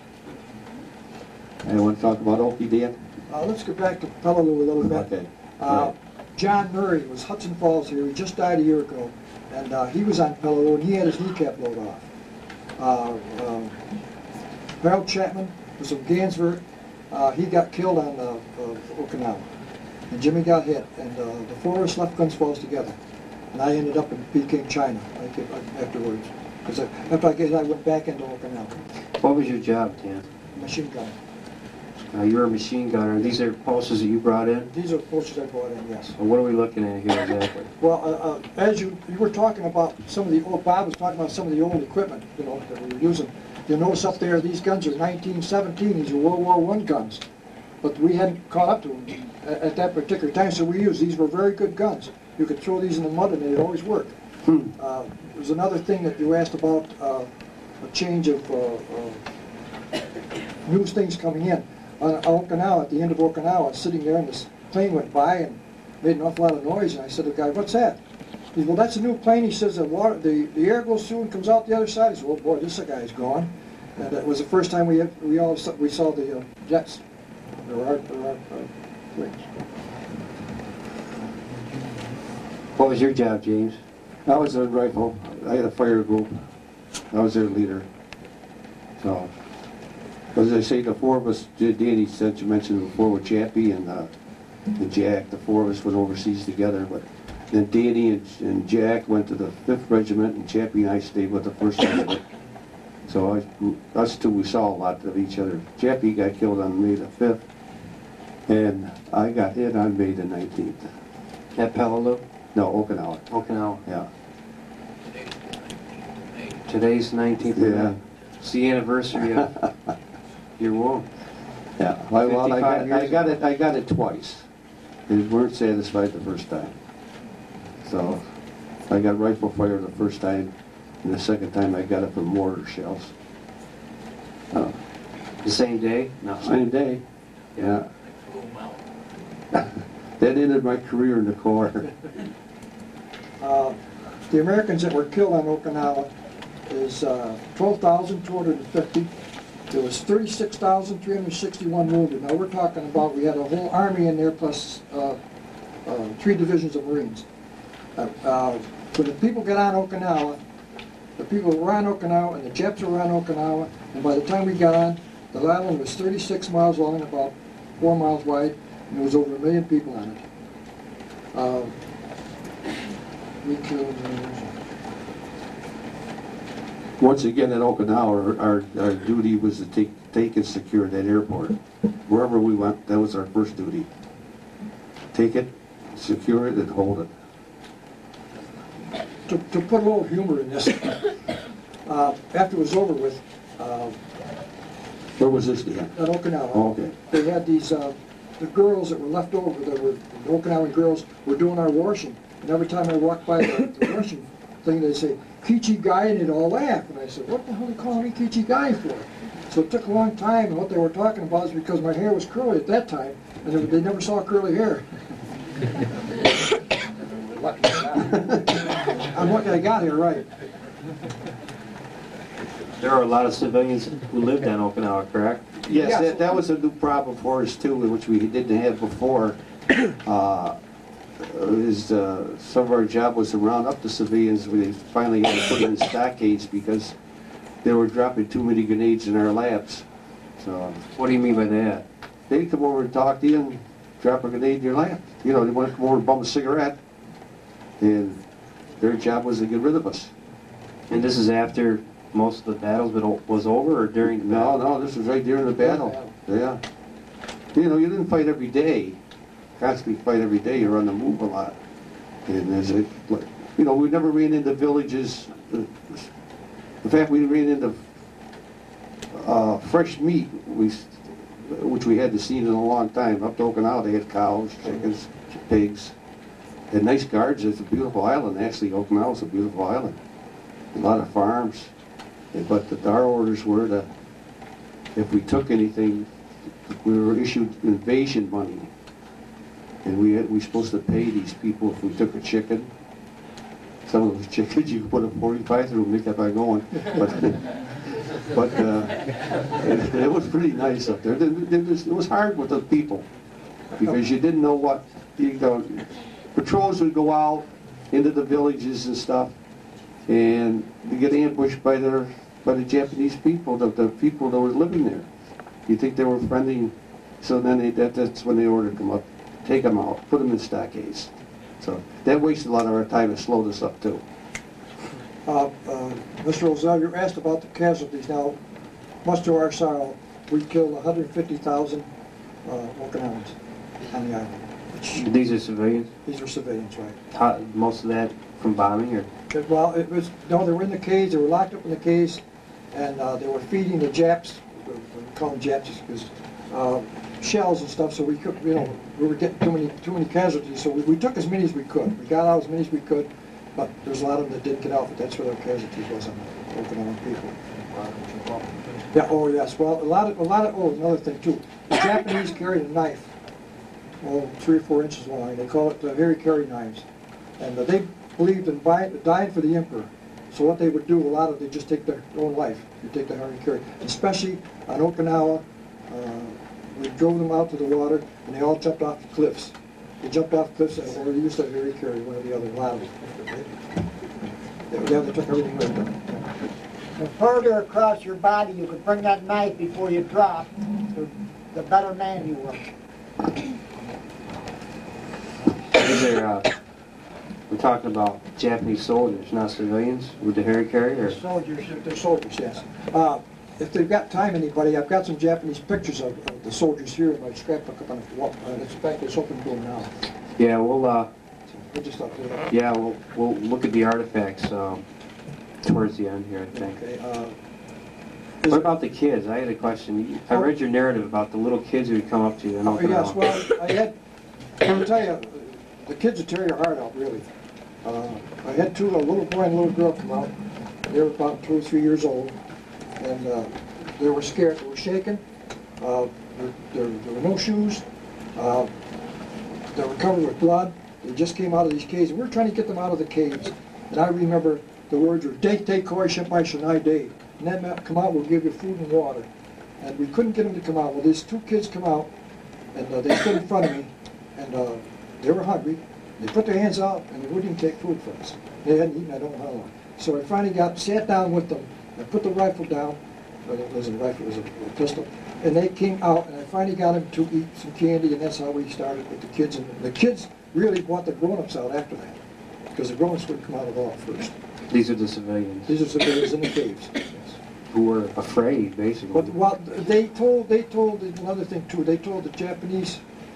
I want to talk about Okie, Dan? Let's go back to Peleliu a little bit. Okay. Uh, John Murray was Hudson Falls here. He just died a year ago, and he was on Peleliu, and he had his kneecap blowed off. Harold Chapman was from Gansford. He got killed on Okinawa, and Jimmy got hit, and the four of us left Guns Falls together. And I ended up in Peking, China, afterwards. Because after I went back into Okinawa, What was your job, Dan? machine gun. You were a machine gunner. These are posters that you brought in? These are posters I brought in, yes. Well, what are we looking at here exactly? Well, as you were talking about some of the old, Bob was talking about some of the old equipment, you know, that we were using. You'll notice up there, these guns are 1917, these are World War I guns. But we hadn't caught up to them at that particular time, so we used, these were very good guns. You could throw these in the mud and they'd always work. There's another thing that you asked about, a change of new things coming in. On Okinawa, at the end of Okinawa, sitting there, and this plane went by and made an awful lot of noise. And I said to the guy, "What's that?" He said, "Well, that's a new plane." He says, the air goes through and comes out the other side." I said, "Oh boy, this guy's gone." And that was the first time we saw the jets. There were our planes. What was your job, James? I was a rifle. I had a fire group. I was their leader. So, as I say, the four of us, Danny said, you mentioned before with Chappie and Jack, the four of us went overseas together. But then Danny and Jack went to the 5th Regiment, and Chappie and I stayed with the 1st Regiment. So us two, we saw a lot of each other. Chappie got killed on May the 5th, and I got hit on May the 19th. At Peleliu? No, Okinawa. Okinawa. Yeah. Today's 19th. Yeah. It's the anniversary of your wound. Yeah. Well, 55 years I got it twice. They weren't satisfied the first time. So I got rifle fire the first time, and the second time I got it from mortar shells. The same day? No. Same day. Yeah. That ended my career in the Corps. The Americans that were killed on Okinawa is 12,250. There was 36,361 wounded. Now we're talking about, we had a whole army in there plus 3 divisions of Marines. When the people got on Okinawa, the people were on Okinawa and the Japs were on Okinawa, and by the time we got on, the island was 36 miles long and about 4 miles wide, and there was over 1 million people on it. We killed... Once again at Okinawa, our duty was to take and secure that airport. Wherever we went, that was our first duty. Take it, secure it, and hold it. To put a little humor in this, after it was over with, Where was this again? at Okinawa. Oh, okay. They had these, the girls that were left over, that were, the Okinawan girls were doing our washing. And every time I walked by the washing thing, they'd say, Kichi Guy, and they'd all laugh. And I said, what the hell are they calling me Kichi Guy for? So it took a long time, and what they were talking about is because my hair was curly at that time, and they never saw curly hair. I'm lucky I got here right. There are a lot of civilians who lived on Okinawa, correct? Yes, Yes. that was a new problem for us too, which we didn't have before. Some of our job was to round up the civilians. We finally had to put in stockades because they were dropping too many grenades in our labs. So What do you mean by that? they'd come over and talk to you and drop a grenade in your lap. You know, they want to come over and bum a cigarette. And their job was to get rid of us. And this is after most of the battles was over, or during the No, battle? no, this was right during the battle. Yeah. You know, you didn't fight every day. Constantly fight every day. You're on the move a lot. And as it, you know, we never ran into villages. In fact, we ran into fresh meat, which we hadn't seen in a long time. Up to Okinawa, they had cows, chickens, pigs. And nice gardens. It's a beautiful island. Actually, Okinawa's a beautiful island. A lot of farms. But our orders were that if we took anything, we were issued invasion money. And we were supposed to pay these people if we took a chicken. Some of those chickens you could put a 45 through and they kept on going. But it was pretty nice up there. It was hard with the people because you didn't know what, you know, patrols would go out into the villages and stuff and you get ambushed by the Japanese people, the people that were living there. You think they were friendly, so then that's when they ordered them up, take them out, put them in stockades. So that wasted a lot of our time and slowed us up too. Mr. Roselle, you asked about the casualties. Now, much to our sorrow, we killed 150,000 Okinawans on the island. These are civilians? These were civilians, right? Most of that from bombing, or? Well, it was, no, they were in the caves, they were locked up in the caves, and they were feeding the Japs, we call them Japs because shells and stuff, so we could, you know, we were getting too many casualties, so we took as many as we could. We got out as many as we could, but there's a lot of them that didn't get out, but that's where their casualties was on the Okinawan people. Yeah, oh yes, well, oh, another thing too. The Japanese carried a knife, 3 or 4 inches long. They call it the Harikari knives. And they believed in dying for the emperor. So what they would do, they just take their own life. They take the Harikari. Especially on Okinawa, we drove them out to the water, and they all jumped off the cliffs. They jumped off the cliffs, or they used the Harikari, one or the other, a lot of them. Yeah, they took everything with them. The further across your body you could bring that knife before you drop, the better man you were. Is there, we're talking about Japanese soldiers, not civilians, with the Harikari, or? Soldiers, they're soldiers, yes. If they've got time, anybody, I've got some Japanese pictures of the soldiers here in my scrapbook up on the wall. In fact, it's open to them now. Yeah, we'll Just up there. yeah, we'll look at the artifacts towards the end here, I think. Okay, What about the kids? I had a question. I read your narrative about the little kids who would come up to you in oh, yes, Okinawa. well, I'll tell you, the kids would tear your heart out, really. I had two, a little boy and a little girl come out. They were about 2 or 3 years old, and they were scared. They were shaken. There were no shoes. They were covered with blood. They just came out of these caves. And we were trying to get them out of the caves. And I remember the words were, "Date, koi, shimpai, shanai, day." And that meant, come out, we'll give you food and water. And we couldn't get them to come out. Well, these 2 kids come out, and they stood in front of me, and they were hungry. They put their hands out, and they wouldn't even take food from us. They hadn't eaten, I don't know how long. So I finally sat down with them. I put the rifle down. Well, it wasn't a rifle, it was a pistol. And they came out, and I finally got them to eat some candy, and that's how we started with the kids. And the kids really brought the grown-ups out after that, because the grown-ups would come out of all first. These are the civilians These are civilians in the caves. Yes. who were afraid, basically. But well, they told another thing too. They told the Japanese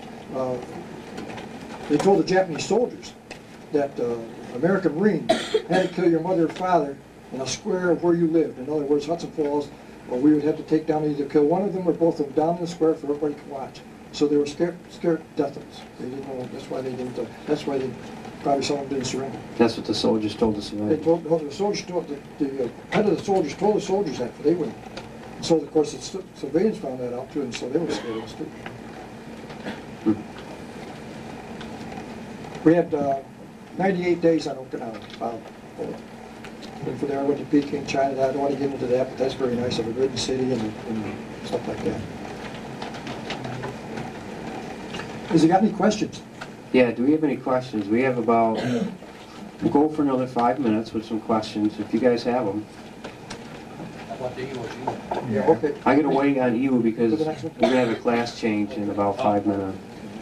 soldiers that American Marine had to kill your mother or father in a square of where you lived. In other words, Hudson Falls, or we would have to take down, either kill one of them or both of them down in the square for everybody to watch. So they were scared deathless. They didn't know, that's why probably some of them didn't surrender. That's what the soldiers told us They about. told, no, the soldiers told, the head of the soldiers told the soldiers that, but they wouldn't. So of course, the civilians found that out too, and so they were scared of us too. We had 98 days on Okinawa. And from there, I went to Peking, China. I don't want to get into that, but that's very nice of a good city and stuff like that. Has he got any questions? Yeah, do we have any questions? We have about, we'll go for another 5 minutes with some questions, if you guys have them. How about the Iwo Jima? Yeah, okay. I'm gonna wait on you because we're gonna have a class change in about 5 minutes.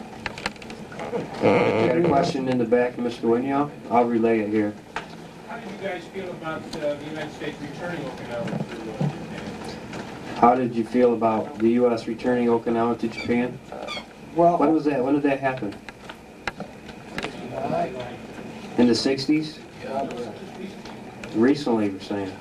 Got a question in the back, Mr. Wynja? I'll relay it here. How did you guys feel about the United States returning Okinawa to Japan? How did you feel about the U.S. returning Okinawa to Japan? Well, When was that? When did that happen? In the 60s? Recently, we're saying.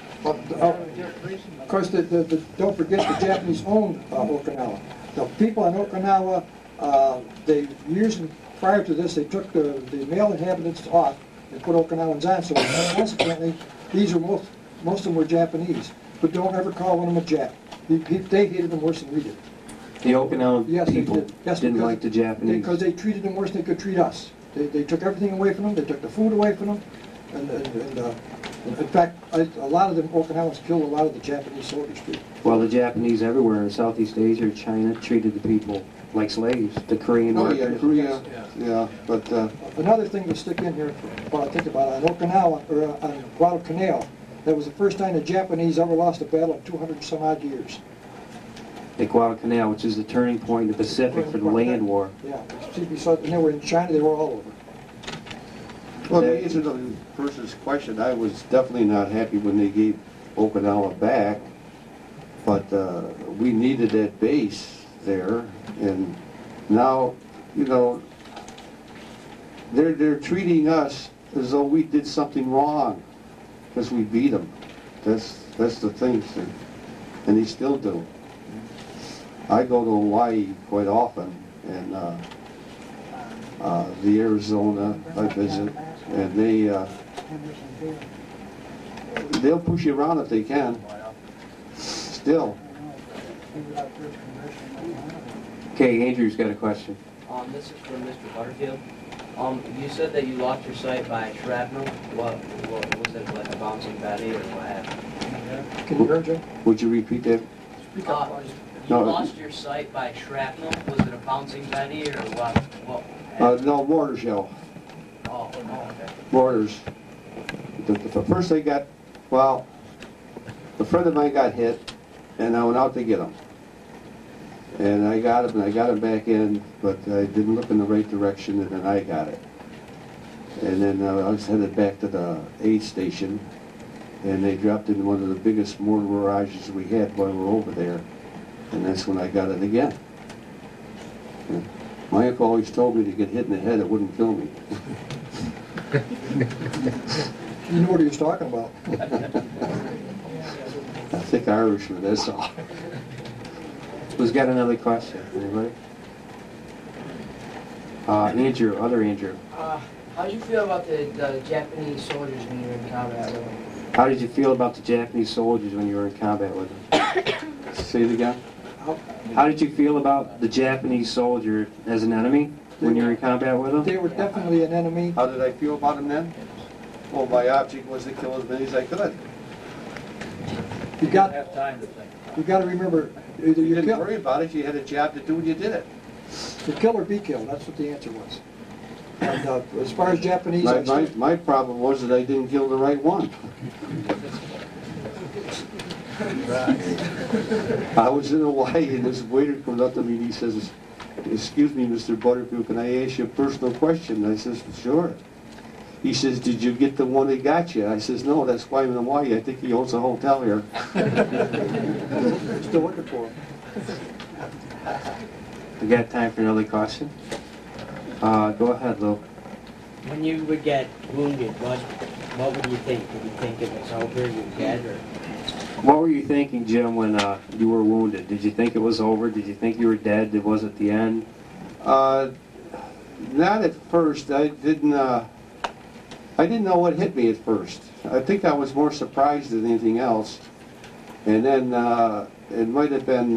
of course, don't forget the Japanese owned Okinawa. The people on Okinawa, they years prior to this, they took the male inhabitants off and put Okinawans on. So consequently, these are most of them were Japanese. But don't ever call one of them a Jap. They hated them worse than we did. The Okinawan Yes, they people did. Yes, didn't because- like the Japanese. Because they treated them worse than they could treat us. They took everything away from them. They took the food away from them. And in fact, a lot of them Okinawans killed a lot of the Japanese soldiers too. Well, the Japanese everywhere in Southeast Asia or China treated the people like slaves. The Korean Oh, yeah, workers. Korea, yeah, but, Another thing to stick in here, while I think about it, on Okinawa, or on Guadalcanal, that was the first time the Japanese ever lost a battle in 200 some odd years. The Guadalcanal, which is the turning point in the Pacific for the land war. Yeah, see, besides, and they were in China, they were all over. well, to answer the person's question, I was definitely not happy when they gave Okinawa back, but we needed that base there, and now, you know, they're treating us as though we did something wrong because we beat them. That's the thing, and they still do. I go to Hawaii quite often, and the Arizona I visit, and they'll push you around if they can. Still. Okay, Andrew's got a question. This is from Mr. Butterfield. You said that you lost your sight by shrapnel. What was it, like a bouncing batty or what happened? Can you hear, Jim? Would you repeat that? You No. lost your sight by shrapnel. Was it a bouncing batty or what? No, mortar shell. Oh, okay. Mortars. The first they got, well, a friend of mine got hit, and I went out to get him. And I got him back in, but I didn't look in the right direction, and then I got it. And then I was headed back to the aid station, and they dropped in one of the biggest mortar barrages we had while we were over there, and that's when I got it again. And my uncle always told me to get hit in the head, it wouldn't kill me. You know what he was talking about. I think Irishman, that's all. Who's got another question? Anybody? Andrew, other Andrew. How did you feel about the Japanese soldiers when you were in combat with them? How did you feel about the Japanese soldiers when you were in combat with them? Say it again? How did you feel about the Japanese soldier as an enemy when you were in combat with them? They were definitely an enemy. How did I feel about him then? Well, my object was to kill as many as I could. You got Have time to think. you got to remember, either You you didn't kill, worry about it, you had a job to do and you did it. you kill or be killed. That's what the answer was. And as far as Japanese, My problem was that I didn't kill the right one. I was in Hawaii and this waiter comes up to me and he says, "Excuse me, Mr. Butterfield, can I ask you a personal question?" I says, "Sure." He says, "Did you get the one that got you?" I says, "No, that's why I'm in Hawaii. I think he owns a hotel here." still looking for him. We got time for another question? Go ahead, Lou. When you would get wounded, what would you think? Did you think it was over, you were dead, or? What were you thinking, Jim, when you were wounded? Did you think it was over? Did you think you were dead? Was it the end? Not at first. I didn't know what hit me at first. I think I was more surprised than anything else. And then it might have been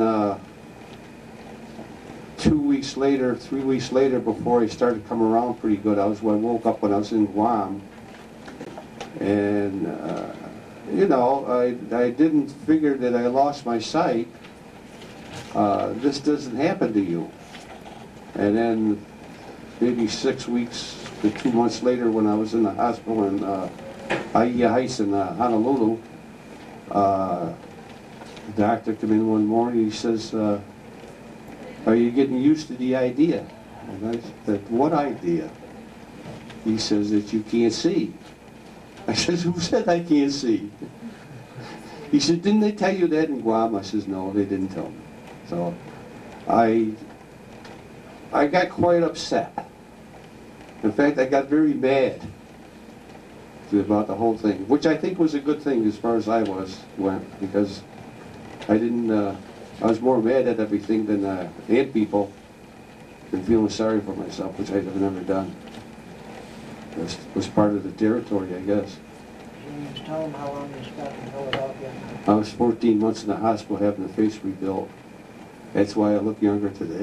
2 weeks later, 3 weeks later, before I started coming around pretty good. I woke up when I was in Guam, and you know, I didn't figure that I lost my sight. This doesn't happen to you. And then maybe 6 weeks to 2 months later, when I was in the hospital in Aiea Heights in Honolulu, the doctor came in one morning. He says, "Are you getting used to the idea?" And I said, "What idea?" He says, "That you can't see." I says, "Who said I can't see?" He said, "Didn't they tell you that in Guam?" I says, "No, they didn't tell me." So I got quite upset. In fact, I got very mad about the whole thing, which I think was a good thing as far as I went, because I didn't. I was more mad at everything than and people, and feeling sorry for myself, which I've never done. It was part of the territory, I guess. Can you just tell them how long you spent in Philadelphia? I was 14 months in the hospital having the face rebuilt. That's why I look younger today.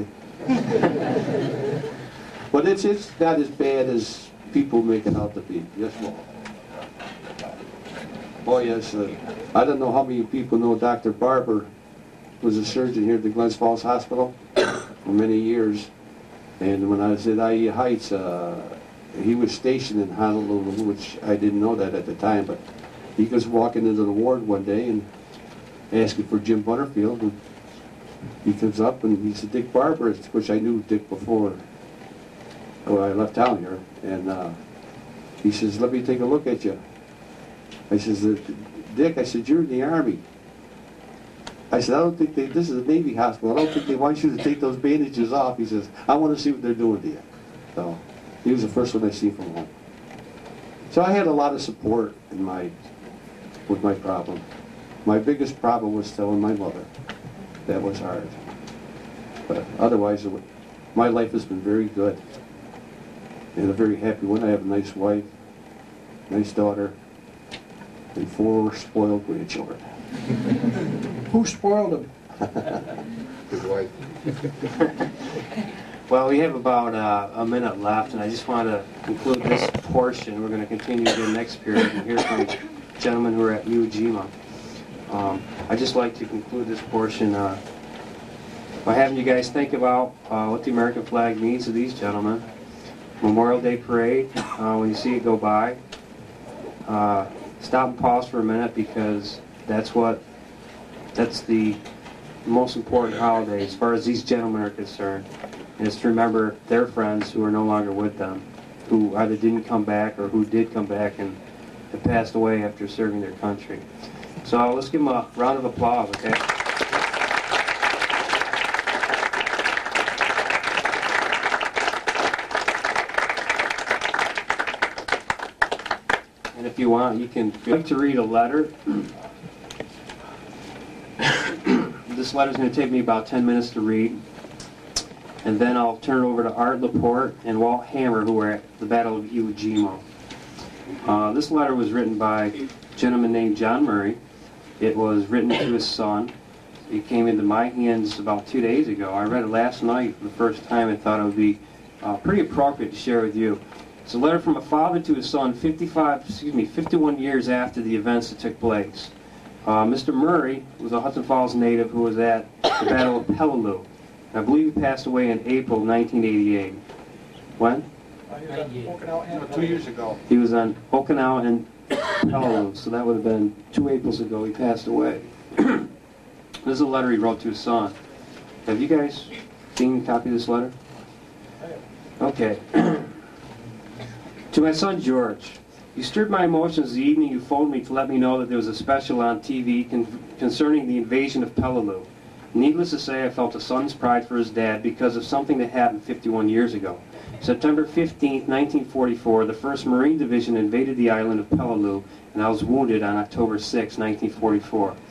But it's not as bad as people make it out to be. Yes, Walt. Oh, yes. I don't know how many people know Dr. Barber was a surgeon here at the Glens Falls Hospital for many years. And when I was at Aiea Heights, he was stationed in Honolulu, which I didn't know that at the time, but he was walking into the ward one day and asking for Jim Butterfield, and he comes up and he said, "Dick Barber," which I knew Dick before I left town here, and he says, "Let me take a look at you." I says, "Dick," I said, "you're in the Army." I said, "I don't think this is a Navy hospital. I don't think they want you to take those bandages off." He says, "I want to see what they're doing to you." So he was the first one I seen from home. So I had a lot of support with my problem. My biggest problem was telling my mother. That was hard. But otherwise, my life has been very good. And a very happy one. I have a nice wife, nice daughter, and 4 spoiled grandchildren. Who spoiled them? Good wife. Well, we have about a minute left, and I just want to conclude this portion. We're going to continue the next period and hear from gentlemen who are at Iwo Jima. I'd just like to conclude this portion by having you guys think about what the American flag means to these gentlemen. Memorial Day Parade, when you see it go by, stop and pause for a minute, because that's the most important holiday as far as these gentlemen are concerned, is to remember their friends who are no longer with them, who either didn't come back or who did come back and have passed away after serving their country. So let's give them a round of applause, okay? And if you want, you can like to read a letter. This letter is going to take me about 10 minutes to read. And then I'll turn it over to Art Laporte and Walt Hammer, who were at the Battle of Iwo Jima. This letter was written by a gentleman named John Murray. It was written to his son. It came into my hands about 2 days ago. I read it last night for the first time and thought it would be pretty appropriate to share with you. It's a letter from a father to his son 51 years after the events that took place. Mr. Murray was a Hudson Falls native who was at the Battle of Peleliu. I believe he passed away in April 1988. When? 2 years ago. He was on Okinawa and Peleliu, so that would have been 2 Aprils ago he passed away. This is a letter he wrote to his son. Have you guys seen a copy of this letter? Okay. To my son George, you stirred my emotions the evening you phoned me to let me know that there was a special on TV concerning the invasion of Peleliu. Needless to say, I felt a son's pride for his dad because of something that happened 51 years ago. September 15, 1944, the 1st Marine Division invaded the island of Peleliu, and I was wounded on October 6, 1944.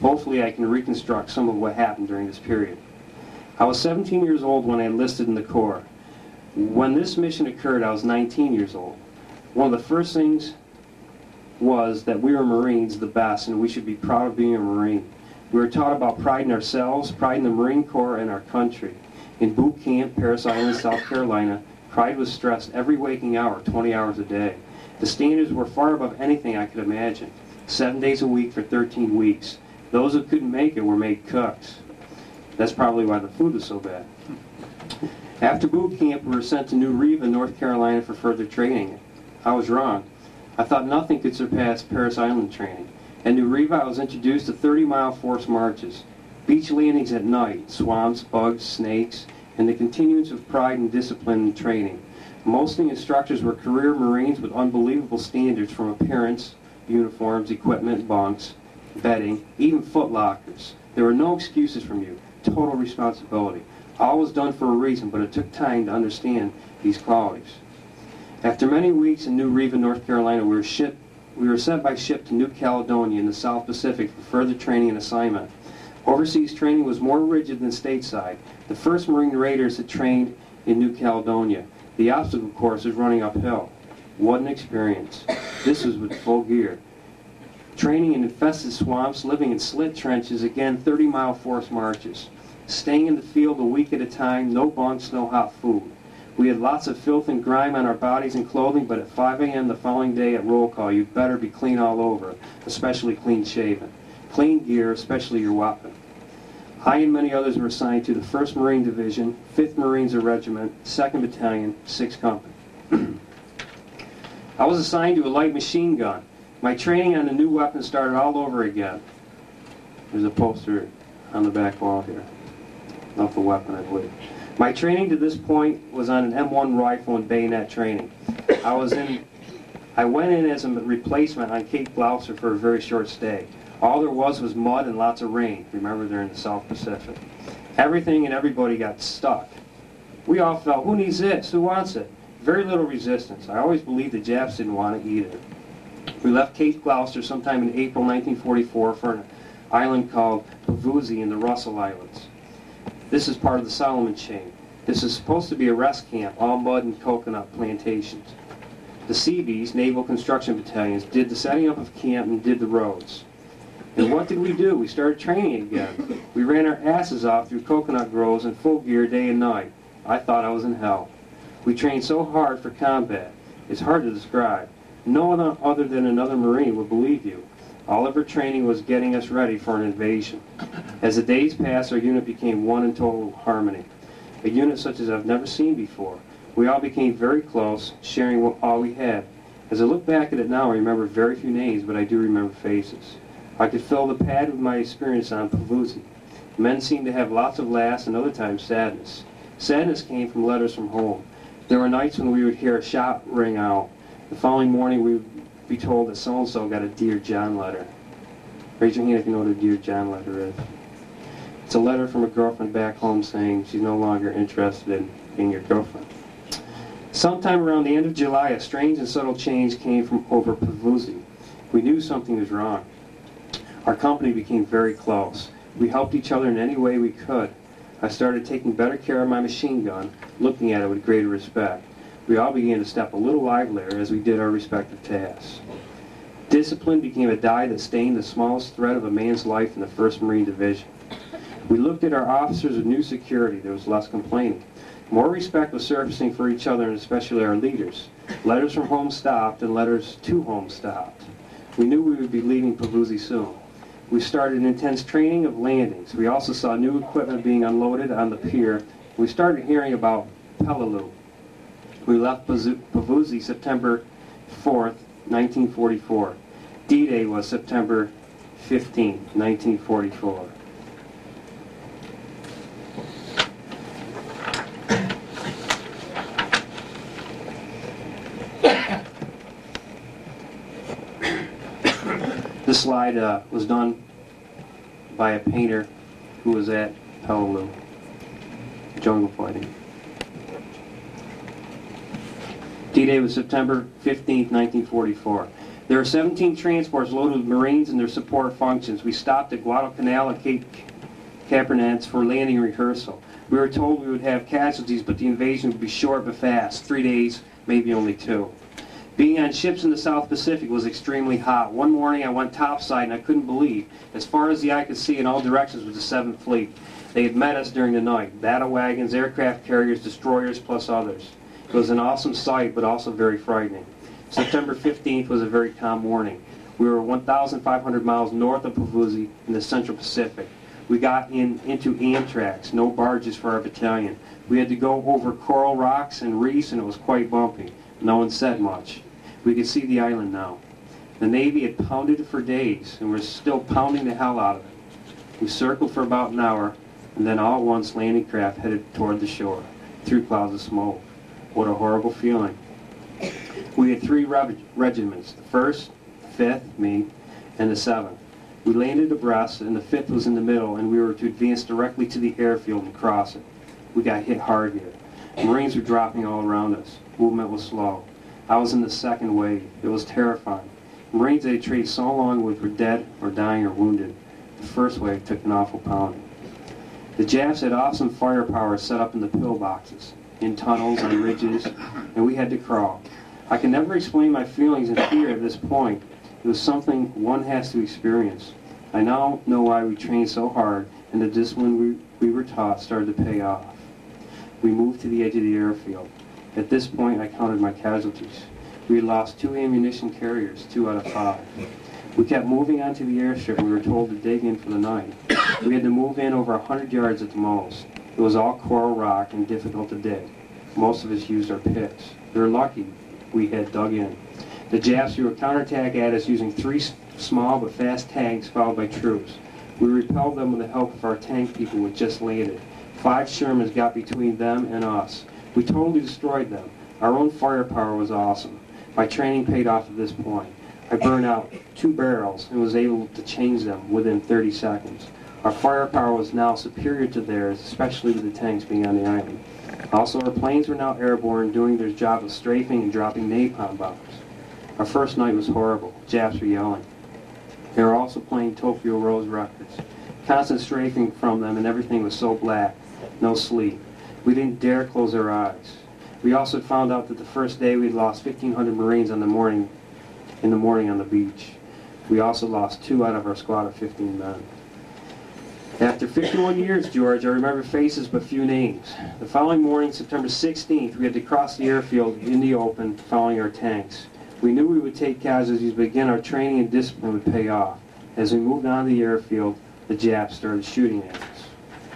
Hopefully I can reconstruct some of what happened during this period. I was 17 years old when I enlisted in the Corps. When this mission occurred, I was 19 years old. One of the first things was that we were Marines, the best, and we should be proud of being a Marine. We were taught about pride in ourselves, pride in the Marine Corps, and our country. In boot camp, Parris Island, South Carolina, pride was stressed every waking hour, 20 hours a day. The standards were far above anything I could imagine. 7 days a week for 13 weeks. Those who couldn't make it were made cooks. That's probably why the food was so bad. After boot camp, we were sent to New Riva, North Carolina for further training. I was wrong. I thought nothing could surpass Parris Island training. At New Riva, I was introduced to 30-mile forced marches, beach landings at night, swamps, bugs, snakes, and the continuance of pride and discipline in training. Most of the instructors were career Marines with unbelievable standards from appearance, uniforms, equipment, bunks, bedding, even foot lockers. There were no excuses from you. Total responsibility. All was done for a reason, but it took time to understand these qualities. After many weeks in New Riva, North Carolina, we were sent by ship to New Caledonia in the South Pacific for further training and assignment. Overseas training was more rigid than stateside. The 1st Marine Raiders had trained in New Caledonia. The obstacle course was running uphill. What an experience. This was with full gear. Training in infested swamps, living in slit trenches, again 30-mile forced marches. Staying in the field a week at a time, no bunks, no hot food. We had lots of filth and grime on our bodies and clothing, but at 5 a.m. the following day at roll call, you'd better be clean all over, especially clean shaven. Clean gear, especially your weapon. I and many others were assigned to the 1st Marine Division, 5th Marines Regiment, 2nd Battalion, 6th Company. I was assigned to a light machine gun. My training on the new weapon started all over again. There's a poster on the back wall here of the weapon, I believe. My training to this point was on an M1 rifle and bayonet training. I went in as a replacement on Cape Gloucester for a very short stay. All there was mud and lots of rain. Remember, they're in the South Pacific. Everything and everybody got stuck. We all felt, who needs this? Who wants it? Very little resistance. I always believed the Japs didn't want it either. We left Cape Gloucester sometime in April 1944 for an island called Pavuzzi in the Russell Islands. This is part of the Solomon chain. This is supposed to be a rest camp, all mud and coconut plantations. The Seabees, Naval Construction Battalions, did the setting up of camp and did the roads. And what did we do? We started training again. We ran our asses off through coconut groves in full gear day and night. I thought I was in hell. We trained so hard for combat. It's hard to describe. No one other than another Marine would believe you. All of our training was getting us ready for an invasion. As the days passed, our unit became one in total harmony. A unit such as I've never seen before. We all became very close, sharing all we had. As I look back at it now, I remember very few names, but I do remember faces. I could fill the pad with my experience on Pavuzzi. Men seemed to have lots of laughs and other times sadness. Sadness came from letters from home. There were nights when we would hear a shot ring out. The following morning we would be told that so-and-so got a Dear John letter. Raise your hand if you know what a Dear John letter is. It's a letter from a girlfriend back home saying she's no longer interested in being your girlfriend. Sometime around the end of July, a strange and subtle change came from over Pavuzzi. We knew something was wrong. Our company became very close. We helped each other in any way we could. I started taking better care of my machine gun, looking at it with greater respect. We all began to step a little livelier as we did our respective tasks. Discipline became a dye that stained the smallest thread of a man's life in the 1st Marine Division. We looked at our officers with new security. There was less complaining. More respect was surfacing for each other and especially our leaders. Letters from home stopped and letters to home stopped. We knew we would be leaving Pavuzzi soon. We started intense training of landings. We also saw new equipment being unloaded on the pier. We started hearing about Peleliu. We left Pavuzzi September 4th, 1944. D-Day was September 15th, 1944. This slide was done by a painter who was at Peleliu, jungle fighting. D-Day was September 15th, 1944. There were 17 transports loaded with Marines and their support functions. We stopped at Guadalcanal and Cape Capernetz for landing rehearsal. We were told we would have casualties, but the invasion would be short but fast, 3 days, maybe only 2. Being on ships in the South Pacific was extremely hot. One morning I went topside and I couldn't believe, as far as the eye could see in all directions was the 7th Fleet. They had met us during the night, battle wagons, aircraft carriers, destroyers, plus others. It was an awesome sight, but also very frightening. September 15th was a very calm morning. We were 1,500 miles north of Pavuzi in the Central Pacific. We got into Amtrak's, no barges for our battalion. We had to go over coral rocks and reefs, and it was quite bumpy. No one said much. We could see the island now. The Navy had pounded it for days, and we're still pounding the hell out of it. We circled for about an hour, and then all at once landing craft headed toward the shore, through clouds of smoke. What a horrible feeling. We had 3 regiments, the 1st, 5th, me, and the 7th. We landed abreast, and the 5th was in the middle, and we were to advance directly to the airfield and cross it. We got hit hard here. Marines were dropping all around us. Movement was slow. I was in the 2nd wave. It was terrifying. Marines they had traded so long with were dead or dying or wounded. The 1st wave took an awful pounding. The Japs had awesome firepower set up in the pillboxes, in tunnels, on ridges, and we had to crawl. I can never explain my feelings and fear at this point. It was something one has to experience. I now know why we trained so hard, and the discipline we were taught started to pay off. We moved to the edge of the airfield. At this point, I counted my casualties. We had lost 2 ammunition carriers, 2 out of 5. We kept moving onto the airstrip, and we were told to dig in for the night. We had to move in over 100 yards at the most. It was all coral rock and difficult to dig. Most of us used our picks. We were lucky we had dug in. The Japs threw a counterattack at us using 3 small but fast tanks followed by troops. We repelled them with the help of our tank people who had just landed. 5 Shermans got between them and us. We totally destroyed them. Our own firepower was awesome. My training paid off at this point. I burned out 2 barrels and was able to change them within 30 seconds. Our firepower was now superior to theirs, especially with the tanks being on the island. Also, our planes were now airborne, doing their job of strafing and dropping napalm bombs. Our first night was horrible. Japs were yelling. They were also playing Tokyo Rose records. Constant strafing from them, and everything was so black. No sleep. We didn't dare close our eyes. We also found out that the first day we had lost 1,500 Marines in the morning on the beach. We also lost 2 out of our squad of 15 men. After 51 years, George, I remember faces but few names. The following morning, September 16th, we had to cross the airfield in the open following our tanks. We knew we would take casualties, but again, our training and discipline would pay off. As we moved on to the airfield, the Japs started shooting at us.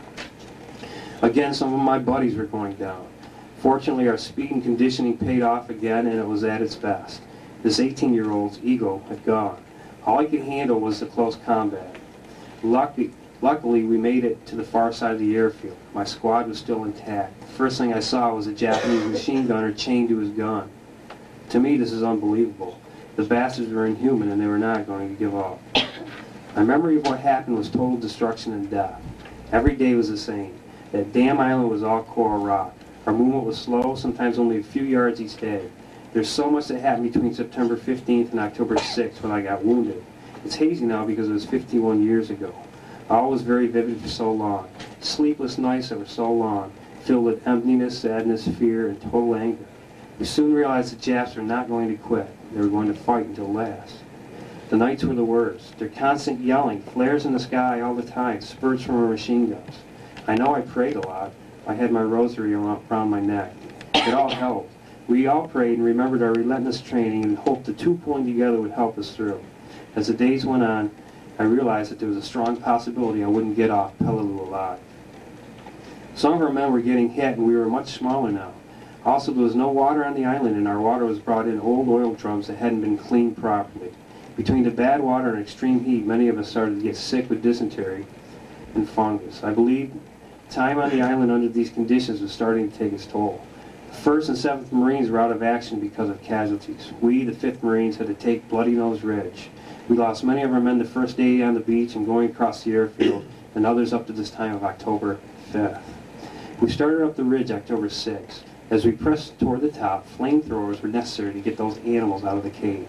Again, some of my buddies were going down. Fortunately, our speed and conditioning paid off again, and it was at its best. This 18-year-old's ego had gone. All he could handle was the close combat. Luckily, we made it to the far side of the airfield. My squad was still intact. The first thing I saw was a Japanese machine gunner chained to his gun. To me, this is unbelievable. The bastards were inhuman, and they were not going to give up. My memory of what happened was total destruction and death. Every day was the same. That damn island was all coral rock. Our movement was slow, sometimes only a few yards each day. There's so much that happened between September 15th and October 6th when I got wounded. It's hazy now because it was 51 years ago. All was very vivid for so long. Sleepless nights that were so long, filled with emptiness, sadness, fear, and total anger. We soon realized the Japs were not going to quit. They were going to fight until last. The nights were the worst. Their constant yelling, flares in the sky all the time, spurts from our machine guns. I know I prayed a lot. I had my rosary around my neck. It all helped. We all prayed and remembered our relentless training and hoped the 2 pulling together would help us through. As the days went on, I realized that there was a strong possibility I wouldn't get off Peleliu alive. Some of our men were getting hit, and we were much smaller now. Also, there was no water on the island, and our water was brought in old oil drums that hadn't been cleaned properly. Between the bad water and extreme heat, many of us started to get sick with dysentery and fungus. I believe time on the island under these conditions was starting to take its toll. The 1st and 7th Marines were out of action because of casualties. We, the 5th Marines, had to take Bloody Nose Ridge. We lost many of our men the first day on the beach and going across the airfield, and others up to this time of October 5th. We started up the ridge October 6th. As we pressed toward the top, flamethrowers were necessary to get those animals out of the caves.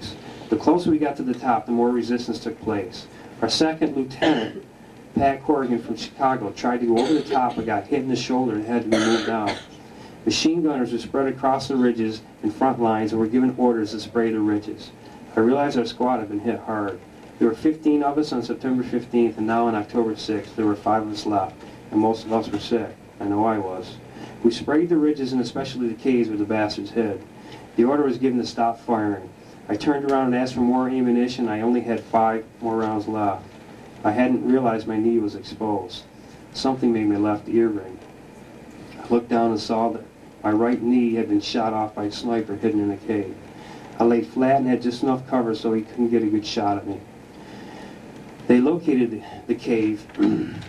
The closer we got to the top, the more resistance took place. Our second lieutenant, Pat Corrigan from Chicago, tried to go over the top but got hit in the shoulder and had to be moved out. Machine gunners were spread across the ridges and front lines and were given orders to spray the ridges. I realized our squad had been hit hard. There were 15 of us on September 15th, and now on October 6th, there were 5 of us left, and most of us were sick. I know I was. We sprayed the ridges and especially the caves where the bastards hid. The order was given to stop firing. I turned around and asked for more ammunition. I only had 5 more rounds left. I hadn't realized my knee was exposed. Something made my left ear ring. I looked down and saw that my right knee had been shot off by a sniper hidden in a cave. I lay flat and had just enough cover so he couldn't get a good shot at me. They located the cave, and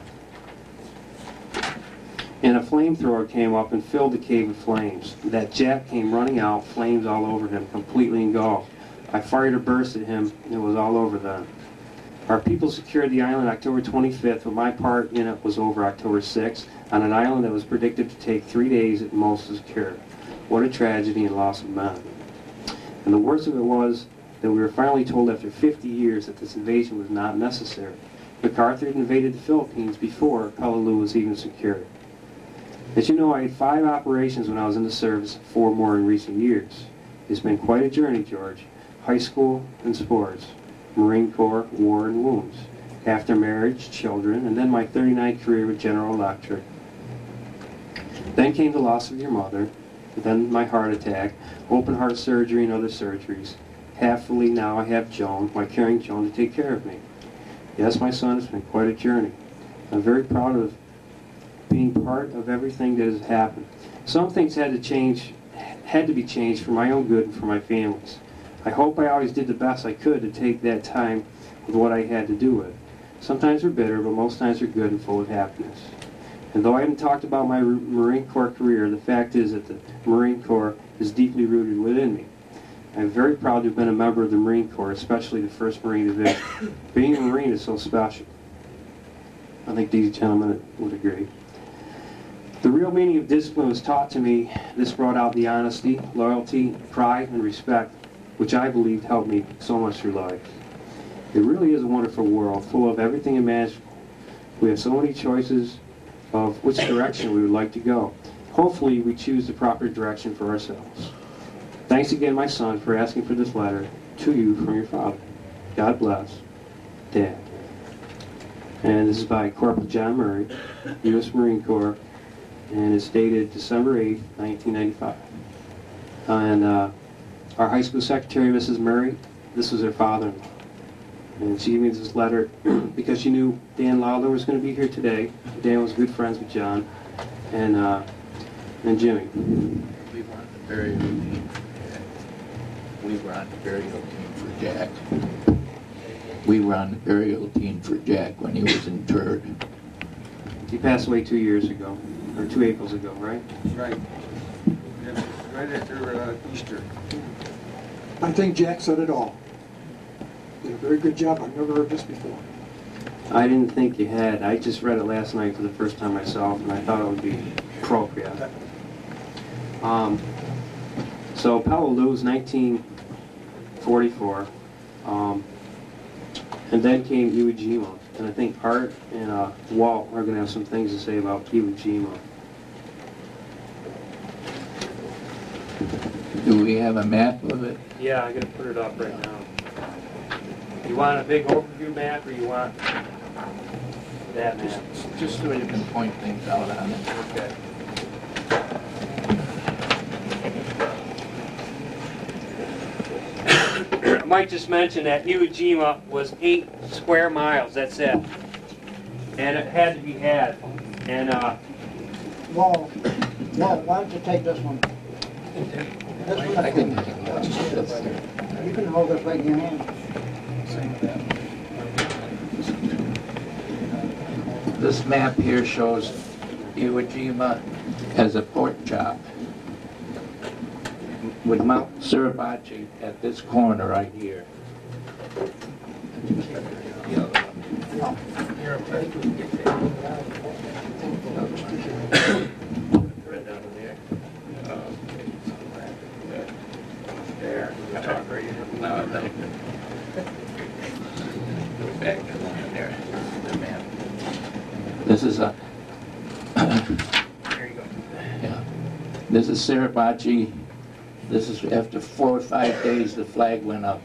a flamethrower came up and filled the cave with flames. That Jap came running out, flames all over him, completely engulfed. I fired a burst at him, and it was all over then. Our people secured the island October 25th, but my part in it was over October 6th, on an island that was predicted to take 3 days at most to secure. What a tragedy and loss of men. And the worst of it was that we were finally told after 50 years that this invasion was not necessary. MacArthur had invaded the Philippines before Peleliu was even secured. As you know, I had 5 operations when I was in the service, 4 more in recent years. It's been quite a journey, George. High school and sports, Marine Corps, war and wounds. After marriage, children, and then my 39th career with General Electric. Then came the loss of your mother, then my heart attack, open heart surgery and other surgeries. Happily now I have Joan, my caring Joan, to take care of me. Yes, my son, it's been quite a journey. I'm very proud of being part of everything that has happened. Some things had to be changed for my own good and for my family's. I hope I always did the best I could to take that time with what I had to do with. Sometimes they're bitter, but most times they're good and full of happiness. And though I haven't talked about my Marine Corps career, the fact is that the Marine Corps is deeply rooted within me. I'm very proud to have been a member of the Marine Corps, especially the 1st Marine Division. Being a Marine is so special. I think these gentlemen would agree. The real meaning of discipline was taught to me. This brought out the honesty, loyalty, pride, and respect, which I believed helped me so much through life. It really is a wonderful world, full of everything imaginable. We have so many choices of which direction we would like to go. Hopefully, we choose the proper direction for ourselves. Thanks again, my son, for asking for this letter to you from your father. God bless, Dad. And this is by Corporal John Murray, U.S. Marine Corps, and it's dated December 8th, 1995. And our high school secretary, Mrs. Murray, this was her father-in-law. And she gave me this letter because she knew Dan Lawler was going to be here today. Dan was good friends with John and Jimmy. We were on the burial team. We were on the burial team for Jack. We were on the burial team for Jack when he was interred. He passed away 2 years ago, or 2 Aprils ago, right? Right. Yeah, right after Easter. I think Jack said it all. Did a very good job. I've never heard this before. I didn't think you had. I just read it last night for the first time myself, and I thought it would be appropriate. So Peleliu was 1944, and then came Iwo Jima. And I think Art and Walt are going to have some things to say about Iwo Jima. Do we have a map of it? Yeah, I'm gonna put it up right now. You want a big overview map, or you want that map? Just so you can point things out on it. Okay. I might just mention that Iwo Jima was 8 square miles, that's it. And it had to be had. And Whoa, why don't you take this one? This one, I can, you can hold this right in your hand. this map here shows Iwo Jima as a pork chop with Mount Suribachi at this corner right here. There, talk right here. This is a, There you go. yeah. This is Suribachi. This is after 4 or 5 days the flag went up.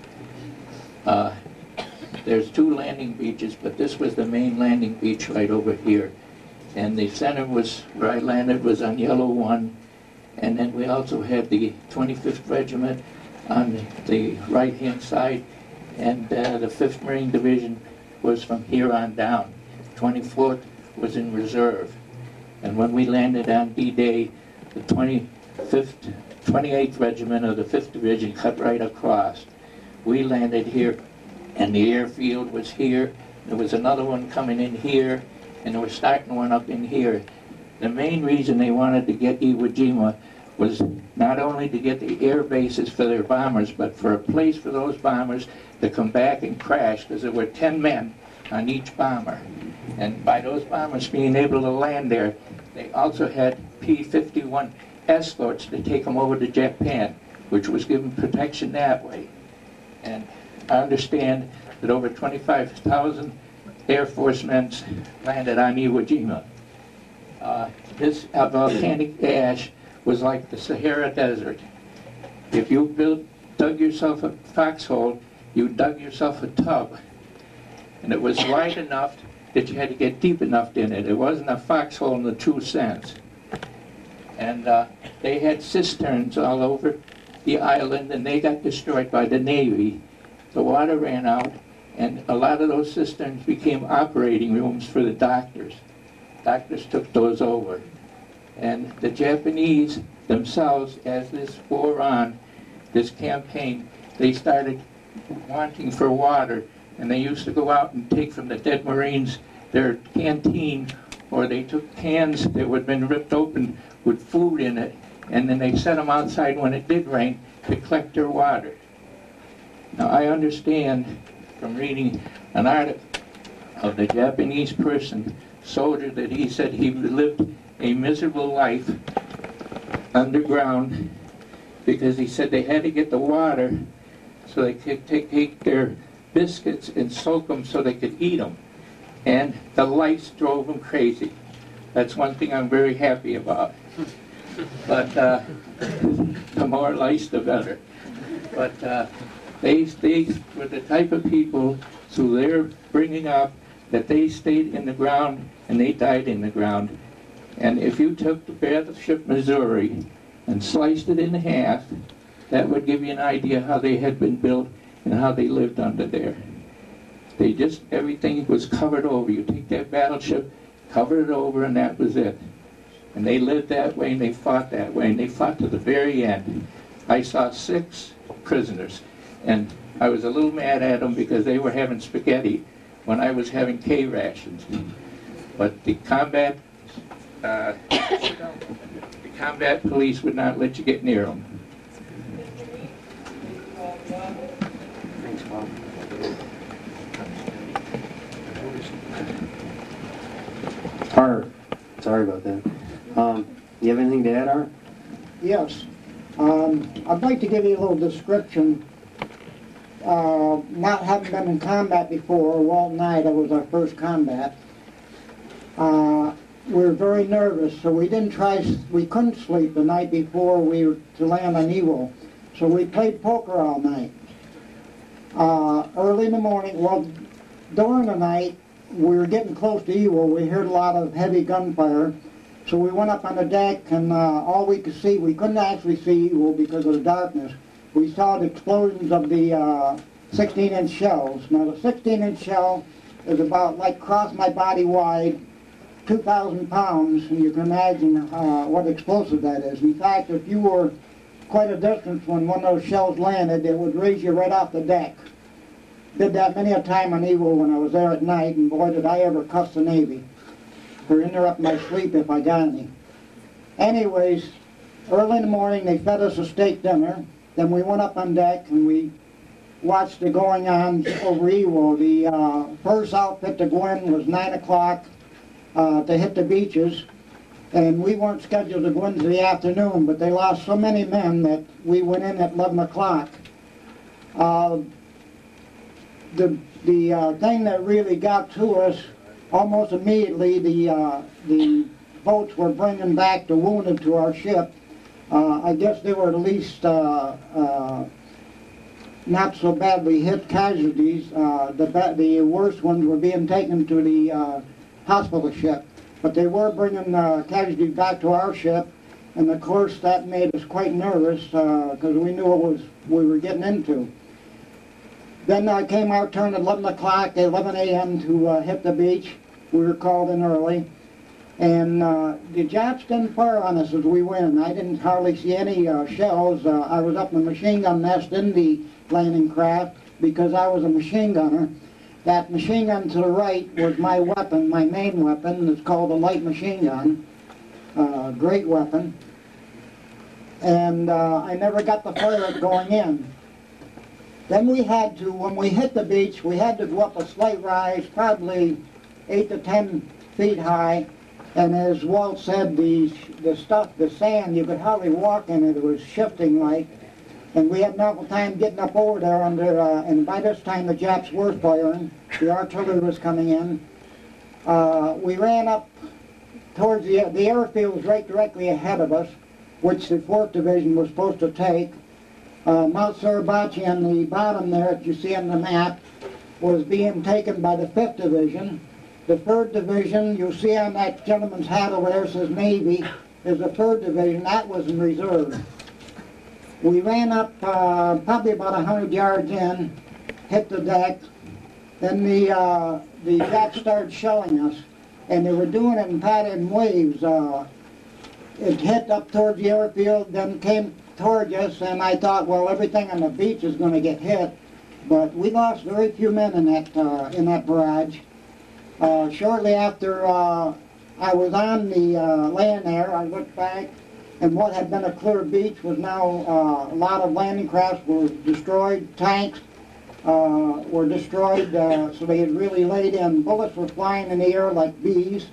There's 2 landing beaches, but this was the main landing beach right over here. And the center was, where I landed, was on Yellow 1. And then we also had the 25th Regiment on the right-hand side. And the 5th Marine Division was from here on down. 24th was in reserve. And when we landed on D-Day, the 28th Regiment of the 5th Division cut right across. We landed here, and the airfield was here. There was another one coming in here, and they were starting one up in here. The main reason they wanted to get Iwo Jima was not only to get the air bases for their bombers, but for a place for those bombers to come back and crash, because there were 10 men on each bomber. And by those bombers being able to land there, they also had P-51 escorts to take them over to Japan, which was given protection that way. And I understand that over 25,000 Air Force men landed on Iwo Jima. This volcanic ash was like the Sahara Desert. If you dug yourself a foxhole, you dug yourself a tub. And it was wide enough that you had to get deep enough in it. It wasn't a foxhole in the true sense. And they had cisterns all over the island, and they got destroyed by the Navy. The water ran out, and a lot of those cisterns became operating rooms for the doctors. Doctors took those over. And the Japanese themselves, as this wore on, this campaign, they started wanting for water, and they used to go out and take from the dead Marines their canteen, or they took cans that had been ripped open with food in it, and then they set them outside when it did rain to collect their water. Now I understand from reading an article of the Japanese soldier, that he said he lived a miserable life underground because he said they had to get the water so they could take their biscuits and soak them so they could eat them. And the lice drove them crazy. That's one thing I'm very happy about. But the more lice, the better. But they were the type of people, so they're bringing up that they stayed in the ground and they died in the ground. And if you took the Battleship Missouri and sliced it in half, that would give you an idea how they had been built and how they lived under there. They just, everything was covered over. You take that battleship, cover it over, and that was it. And they lived that way, and they fought that way, and they fought to the very end. I saw 6 prisoners, and I was a little mad at them because they were having spaghetti when I was having K rations. But the combat police would not let you get near them. Thanks, Bob. Art, sorry about that. You have anything to add, Art? Yes. I'd like to give you a little description. Not having been in combat before, Walt and I, that was our first combat. We were very nervous, so we couldn't sleep the night before we were to land on Iwo. So we played poker all night. Early in the morning, well, during the night, we were getting close to Iwo. We heard a lot of heavy gunfire. So we went up on the deck, and all we could see, we couldn't actually see Iwo because of the darkness. We saw the explosions of the 16-inch shells. Now the 16-inch shell is about like cross my body wide, 2,000 pounds, and you can imagine what explosive that is. In fact, if you were quite a distance when one of those shells landed, it would raise you right off the deck. Did that many a time on Iwo when I was there at night, and boy did I ever cuss the Navy or interrupt my sleep if I got any. Anyways, early in the morning they fed us a steak dinner. Then we went up on deck and we watched the going on over Iwo. The first outfit to go in was 9 o'clock to hit the beaches. And we weren't scheduled to go into the afternoon, but they lost so many men that we went in at 11 o'clock. The thing that really got to us almost immediately the boats were bringing back the wounded to our ship. I guess they were at least not so badly hit casualties. The worst ones were being taken to the hospital ship, but they were bringing casualties back to our ship, and of course that made us quite nervous because we knew what we were getting into. Then came our turn at 11 o'clock, 11 a.m. to hit the beach. We were called in early. And the Japs didn't fire on us as we went. I didn't hardly see any shells. I was up in the machine gun nest in the landing craft because I was a machine gunner. That machine gun to the right was my weapon, my main weapon. It's called a light machine gun. Great weapon. And I never got the fire going in. Then we had to, when we hit the beach, we had to go up a slight rise, probably 8 to 10 feet high. And as Walt said, the sand, you could hardly walk in it. It was shifting like. And we had an awful time getting up over there and by this time the Japs were firing. The artillery was coming in. We ran up towards the airfield was right directly ahead of us, which the 4th Division was supposed to take. Mount Suribachi on the bottom there, that you see on the map, was being taken by the 5th Division. The 3rd Division, you see on that gentleman's hat over there says Navy, is the 3rd Division. That was in reserve. We ran up probably about 100 yards in, hit the deck. Then the Japs started shelling us, and they were doing it in patterned waves. It hit up towards the airfield, then came towards us, and I thought, well, everything on the beach is going to get hit. But we lost very few men in that barrage. Shortly after I was on the land there, I looked back, and what had been a clear beach was now a lot of landing crafts were destroyed, tanks were destroyed, so they had really laid in. Bullets were flying in the air like bees.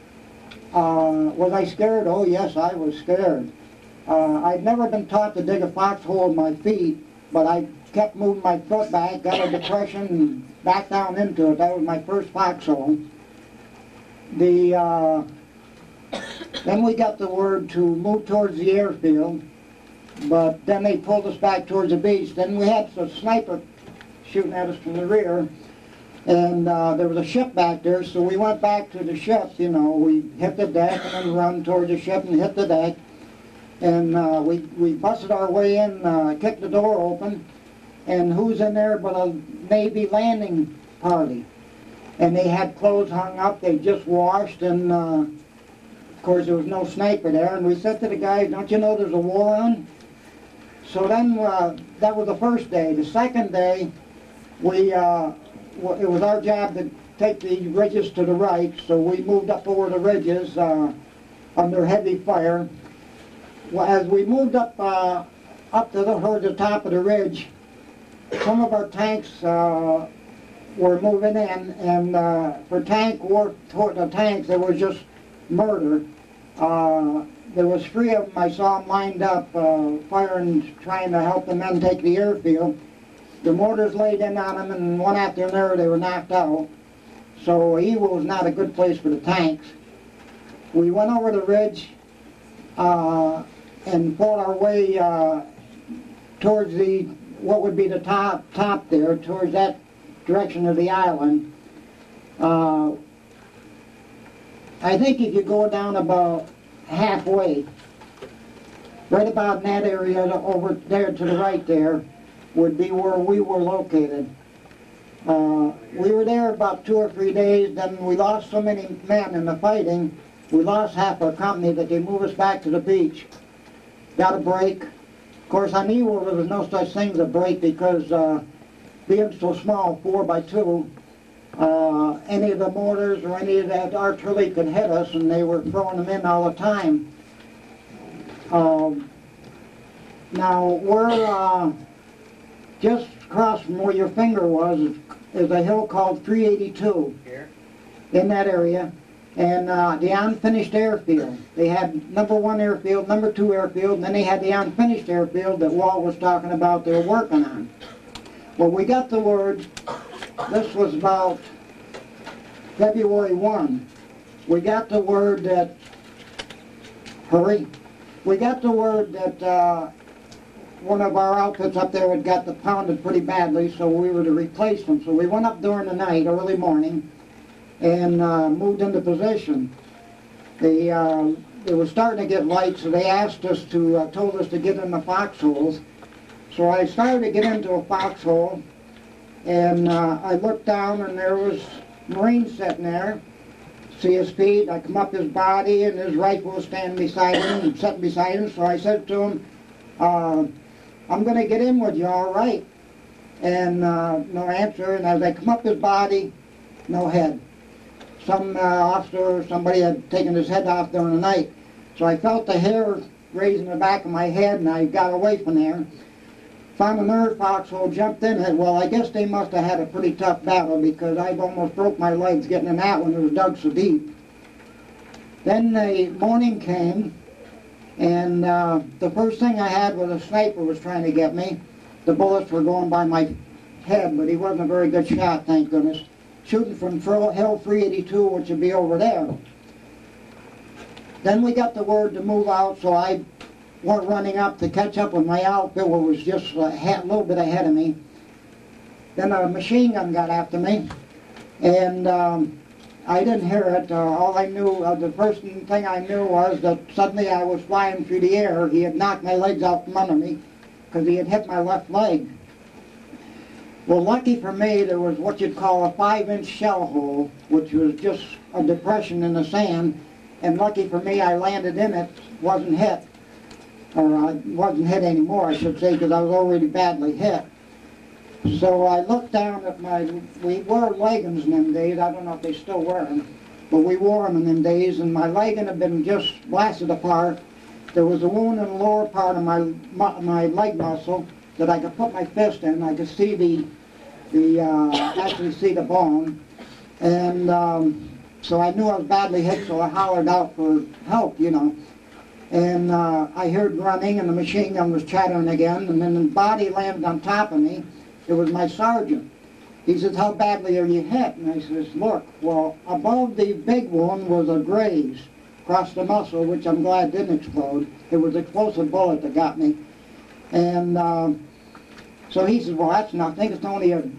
Was I scared? Oh yes, I was scared. I'd never been taught to dig a foxhole with my feet, but I kept moving my foot back, got a depression, and back down into it. That was my first foxhole. Then we got the word to move towards the airfield, but then they pulled us back towards the beach. Then we had a sniper shooting at us from the rear, and there was a ship back there, so we went back to the ship. You know, we hit the deck and then run towards the ship and hit the deck. And we busted our way in, kicked the door open, and who's in there but a Navy landing party. And they had clothes hung up, they just washed, and of course there was no sniper there. And we said to the guys, don't you know there's a war on? So then that was the first day. The second day, it was our job to take the ridges to the right, so we moved up over the ridges under heavy fire. Well, as we moved up towards the top of the ridge, some of our tanks were moving in, and for tank work toward the tanks, there was just murder. There was 3 of them. I saw them lined up, firing, trying to help the men take the airfield. The mortars laid in on them, and one after another, they were knocked out. So Ewo was not a good place for the tanks. We went over the ridge and fought our way towards what would be the top there, towards that direction of the island. I think if you go down about halfway, right about in that area over there to the right there, would be where we were located. We were there about 2 or 3 days, then we lost so many men in the fighting, we lost half our company that they moved us back to the beach. Got a break. Of course, on Ewo there was no such thing as a break because being so small, 4 by 2, any of the mortars or any of that artillery could hit us, and they were throwing them in all the time. Now, we're just across from where your finger was is a hill called 382 in that area, and the unfinished airfield. They had number 1 airfield, number 2 airfield, and then they had the unfinished airfield that Walt was talking about they were working on. Well, we got the word, this was about February 1, we got the word that, we got the word that one of our outfits up there had got pounded pretty badly, so we were to replace them. So we went up during the night, early morning, and moved into position. They were starting to get light, so they asked us to, told us to get in the foxholes. So I started to get into a foxhole, and I looked down, and there was Marine sitting there, see his feet. I come up his body, and his rifle was standing beside him, and sitting beside him. So I said to him, I'm going to get in with you, all right? And no answer, and as I come up his body, no head. Some officer or somebody had taken his head off during the night. So I felt the hair raising the back of my head, and I got away from there. Found another foxhole, jumped in it. Well, I guess they must have had a pretty tough battle, because I almost broke my legs getting in that one. It was dug so deep. Then the morning came, and the first thing I had was a sniper was trying to get me. The bullets were going by my head, but he wasn't a very good shot, thank goodness. Shooting from Hill 382, which would be over there. Then we got the word to move out, so I went running up to catch up with my outfit, which was just a little bit ahead of me. Then a machine gun got after me, and I didn't hear it. All I knew, the first thing I knew was that suddenly I was flying through the air. He had knocked my legs out from under me because he had hit my left leg. Well, lucky for me, there was what you'd call a 5-inch shell hole, which was just a depression in the sand. And lucky for me, I landed in it, wasn't hit. Or I wasn't hit anymore, I should say, because I was already badly hit. So I looked down at we wore leggings in them days. I don't know if they still wear them, but we wore them in them days, and my legging had been just blasted apart. There was a wound in the lower part of my leg muscle that I could put my fist in. I could see actually see the bone. And so I knew I was badly hit, so I hollered out for help, you know. And I heard running, and the machine gun was chattering again, and then the body landed on top of me. It was my sergeant. He says, how badly are you hit? And I says, look, well, above the big wound was a graze across the muscle, which I'm glad didn't explode. It was an explosive bullet that got me. And so he says, well, that's nothing. It's only a,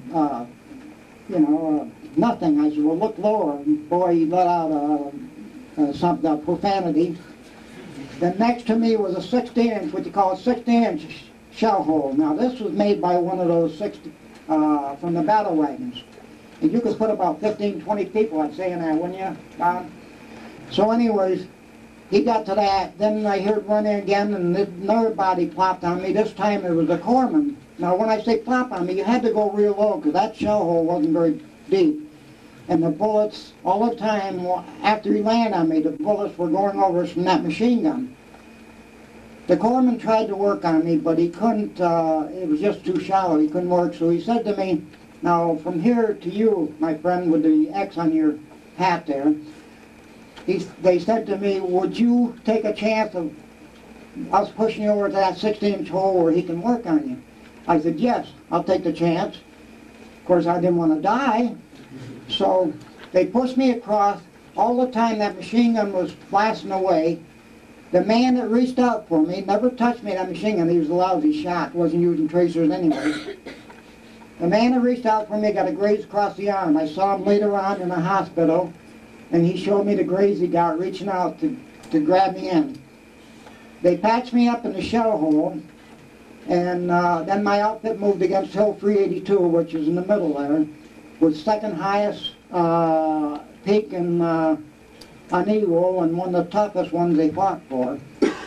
nothing. I said, well, look lower. And boy, he let out a profanity. Then next to me was a 16-inch, what you call a 16-inch shell hole. Now, this was made by one of those from the battle wagons. And you could put about 15, 20 people, I'd say, in there, wouldn't you, Don? So anyways, he got to that. Then I heard running again, and another body plopped on me. This time it was a corpsman. Now, when I say plop on me, you had to go real low, because that shell hole wasn't very deep. And the bullets, all the time, after he landed on me, the bullets were going over us from that machine gun. The corpsman tried to work on me, but he couldn't, it was just too shallow, he couldn't work. So he said to me, now from here to you, my friend, with the X on your hat there, they said to me, would you take a chance of us pushing you over to that 16-inch hole where he can work on you? I said, yes, I'll take the chance. Of course, I didn't want to die. So they pushed me across. All the time that machine gun was blasting away. The man that reached out for me never touched me, that machine gun. He was a lousy shot, wasn't using tracers anyway. The man that reached out for me got a graze across the arm. I saw him later on in the hospital, and he showed me the graze he got reaching out to grab me in. They patched me up in the shell hole, and then my outfit moved against Hill 382, which is in the middle there, with second highest peak in Aniwo, and one of the toughest ones they fought for.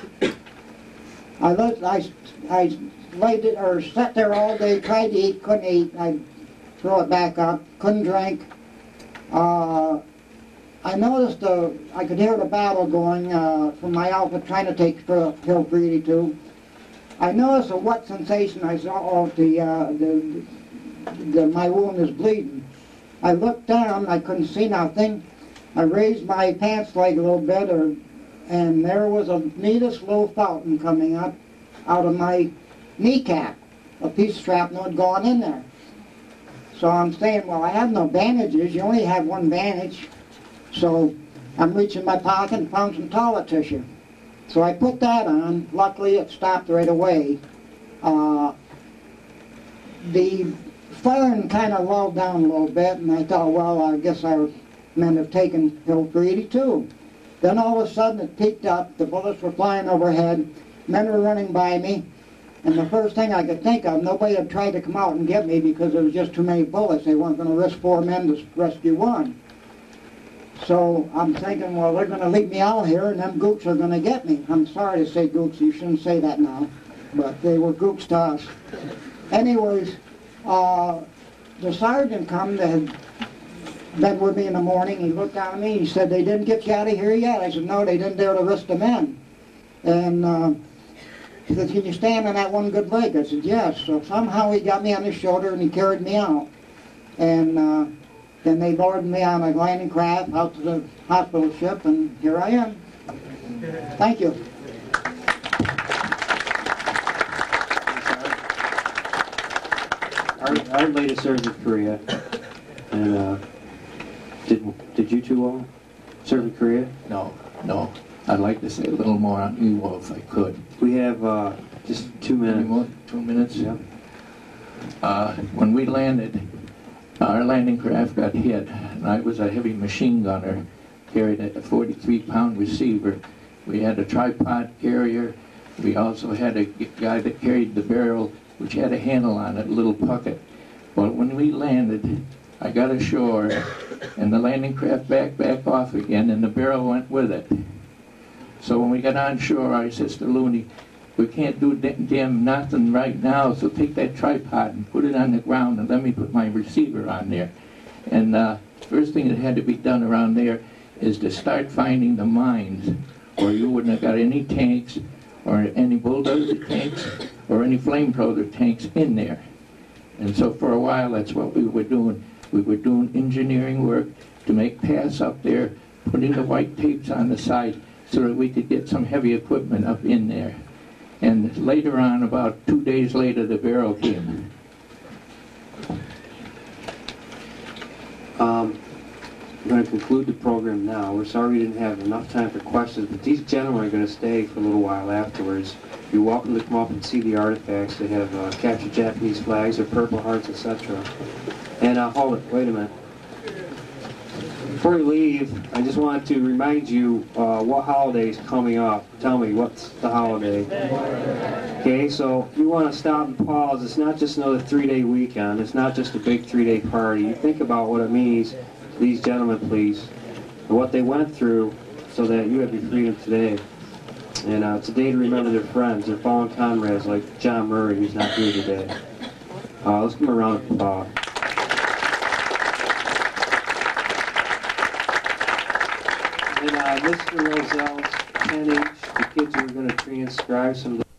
I laid it or sat there all day, tried to eat, couldn't eat. I'd throw it back up, couldn't drink. I noticed I could hear the battle going from my outfit trying to take Hill 382. I noticed a wet sensation. I saw my wound is bleeding. I looked down, I couldn't see nothing. I raised my pants leg a little bit, and there was a neatest little fountain coming up out of my kneecap. A piece of shrapnel had gone in there. So I'm saying, well, I have no bandages. You only have one bandage. So I'm reaching my pocket and found some toilet tissue. So I put that on. Luckily, it stopped right away. The firing kind of lulled down a little bit, and I thought, well, I guess I was meant to have taken pill for 82. Then all of a sudden it peaked up, the bullets were flying overhead, men were running by me, and the first thing I could think of, nobody had tried to come out and get me because there was just too many bullets. They weren't going to risk 4 men to rescue 1. So I'm thinking, well, they're going to leave me out here and them gooks are going to get me. I'm sorry to say gooks, you shouldn't say that now, but they were gooks to us. Anyways, the sergeant come that had been with me in the morning. He looked down at me. He said, they didn't get you out of here yet. I said, no, they didn't dare to risk the men. And he said, can you stand on that one good leg? I said, yes. So somehow he got me on his shoulder and he carried me out. And then they lowered me on a landing craft out to the hospital ship, and here I am. Thank you. Our lady served in Korea, and did you two all serve in Korea? No. I'd like to say a little more on Iwo if I could. We have just 2 minutes. Any more? 2 minutes? Yeah. When we landed, our landing craft got hit, and I was a heavy machine gunner, carried a 43-pound receiver. We had a tripod carrier. We also had a guy that carried the barrel, which had a handle on it, a little pucket. But when we landed, I got ashore, and the landing craft backed off again, and the barrel went with it. So when we got on shore, I says to Looney, we can't do damn nothing right now, so take that tripod and put it on the ground and let me put my receiver on there. And first thing that had to be done around there is to start finding the mines, or you wouldn't have got any tanks, or any bulldozer tanks, or any flamethrower tanks in there. And so for a while, that's what we were doing. We were doing engineering work to make paths up there, putting the white tapes on the side so that we could get some heavy equipment up in there. And later on, about 2 days later, the barrel came. I'm going to conclude the program now. We're sorry we didn't have enough time for questions, but these gentlemen are going to stay for a little while afterwards. You're welcome to come up and see the artifacts. They have captured Japanese flags, or Purple Hearts, etc. And hold it, wait a minute. Before you leave, I just wanted to remind you what holiday is coming up. Tell me, what's the holiday? Okay, so if you want to stop and pause, it's not just another 3-day weekend. It's not just a big 3-day party. You think about what it means to these gentlemen, please, and what they went through so that you have your freedom today. And it's a day to remember their friends, their fallen comrades like John Murray, who's not here today. Let's give him a round of applause. And Mr. Rozelle's 10H, the kids who are going to transcribe some of the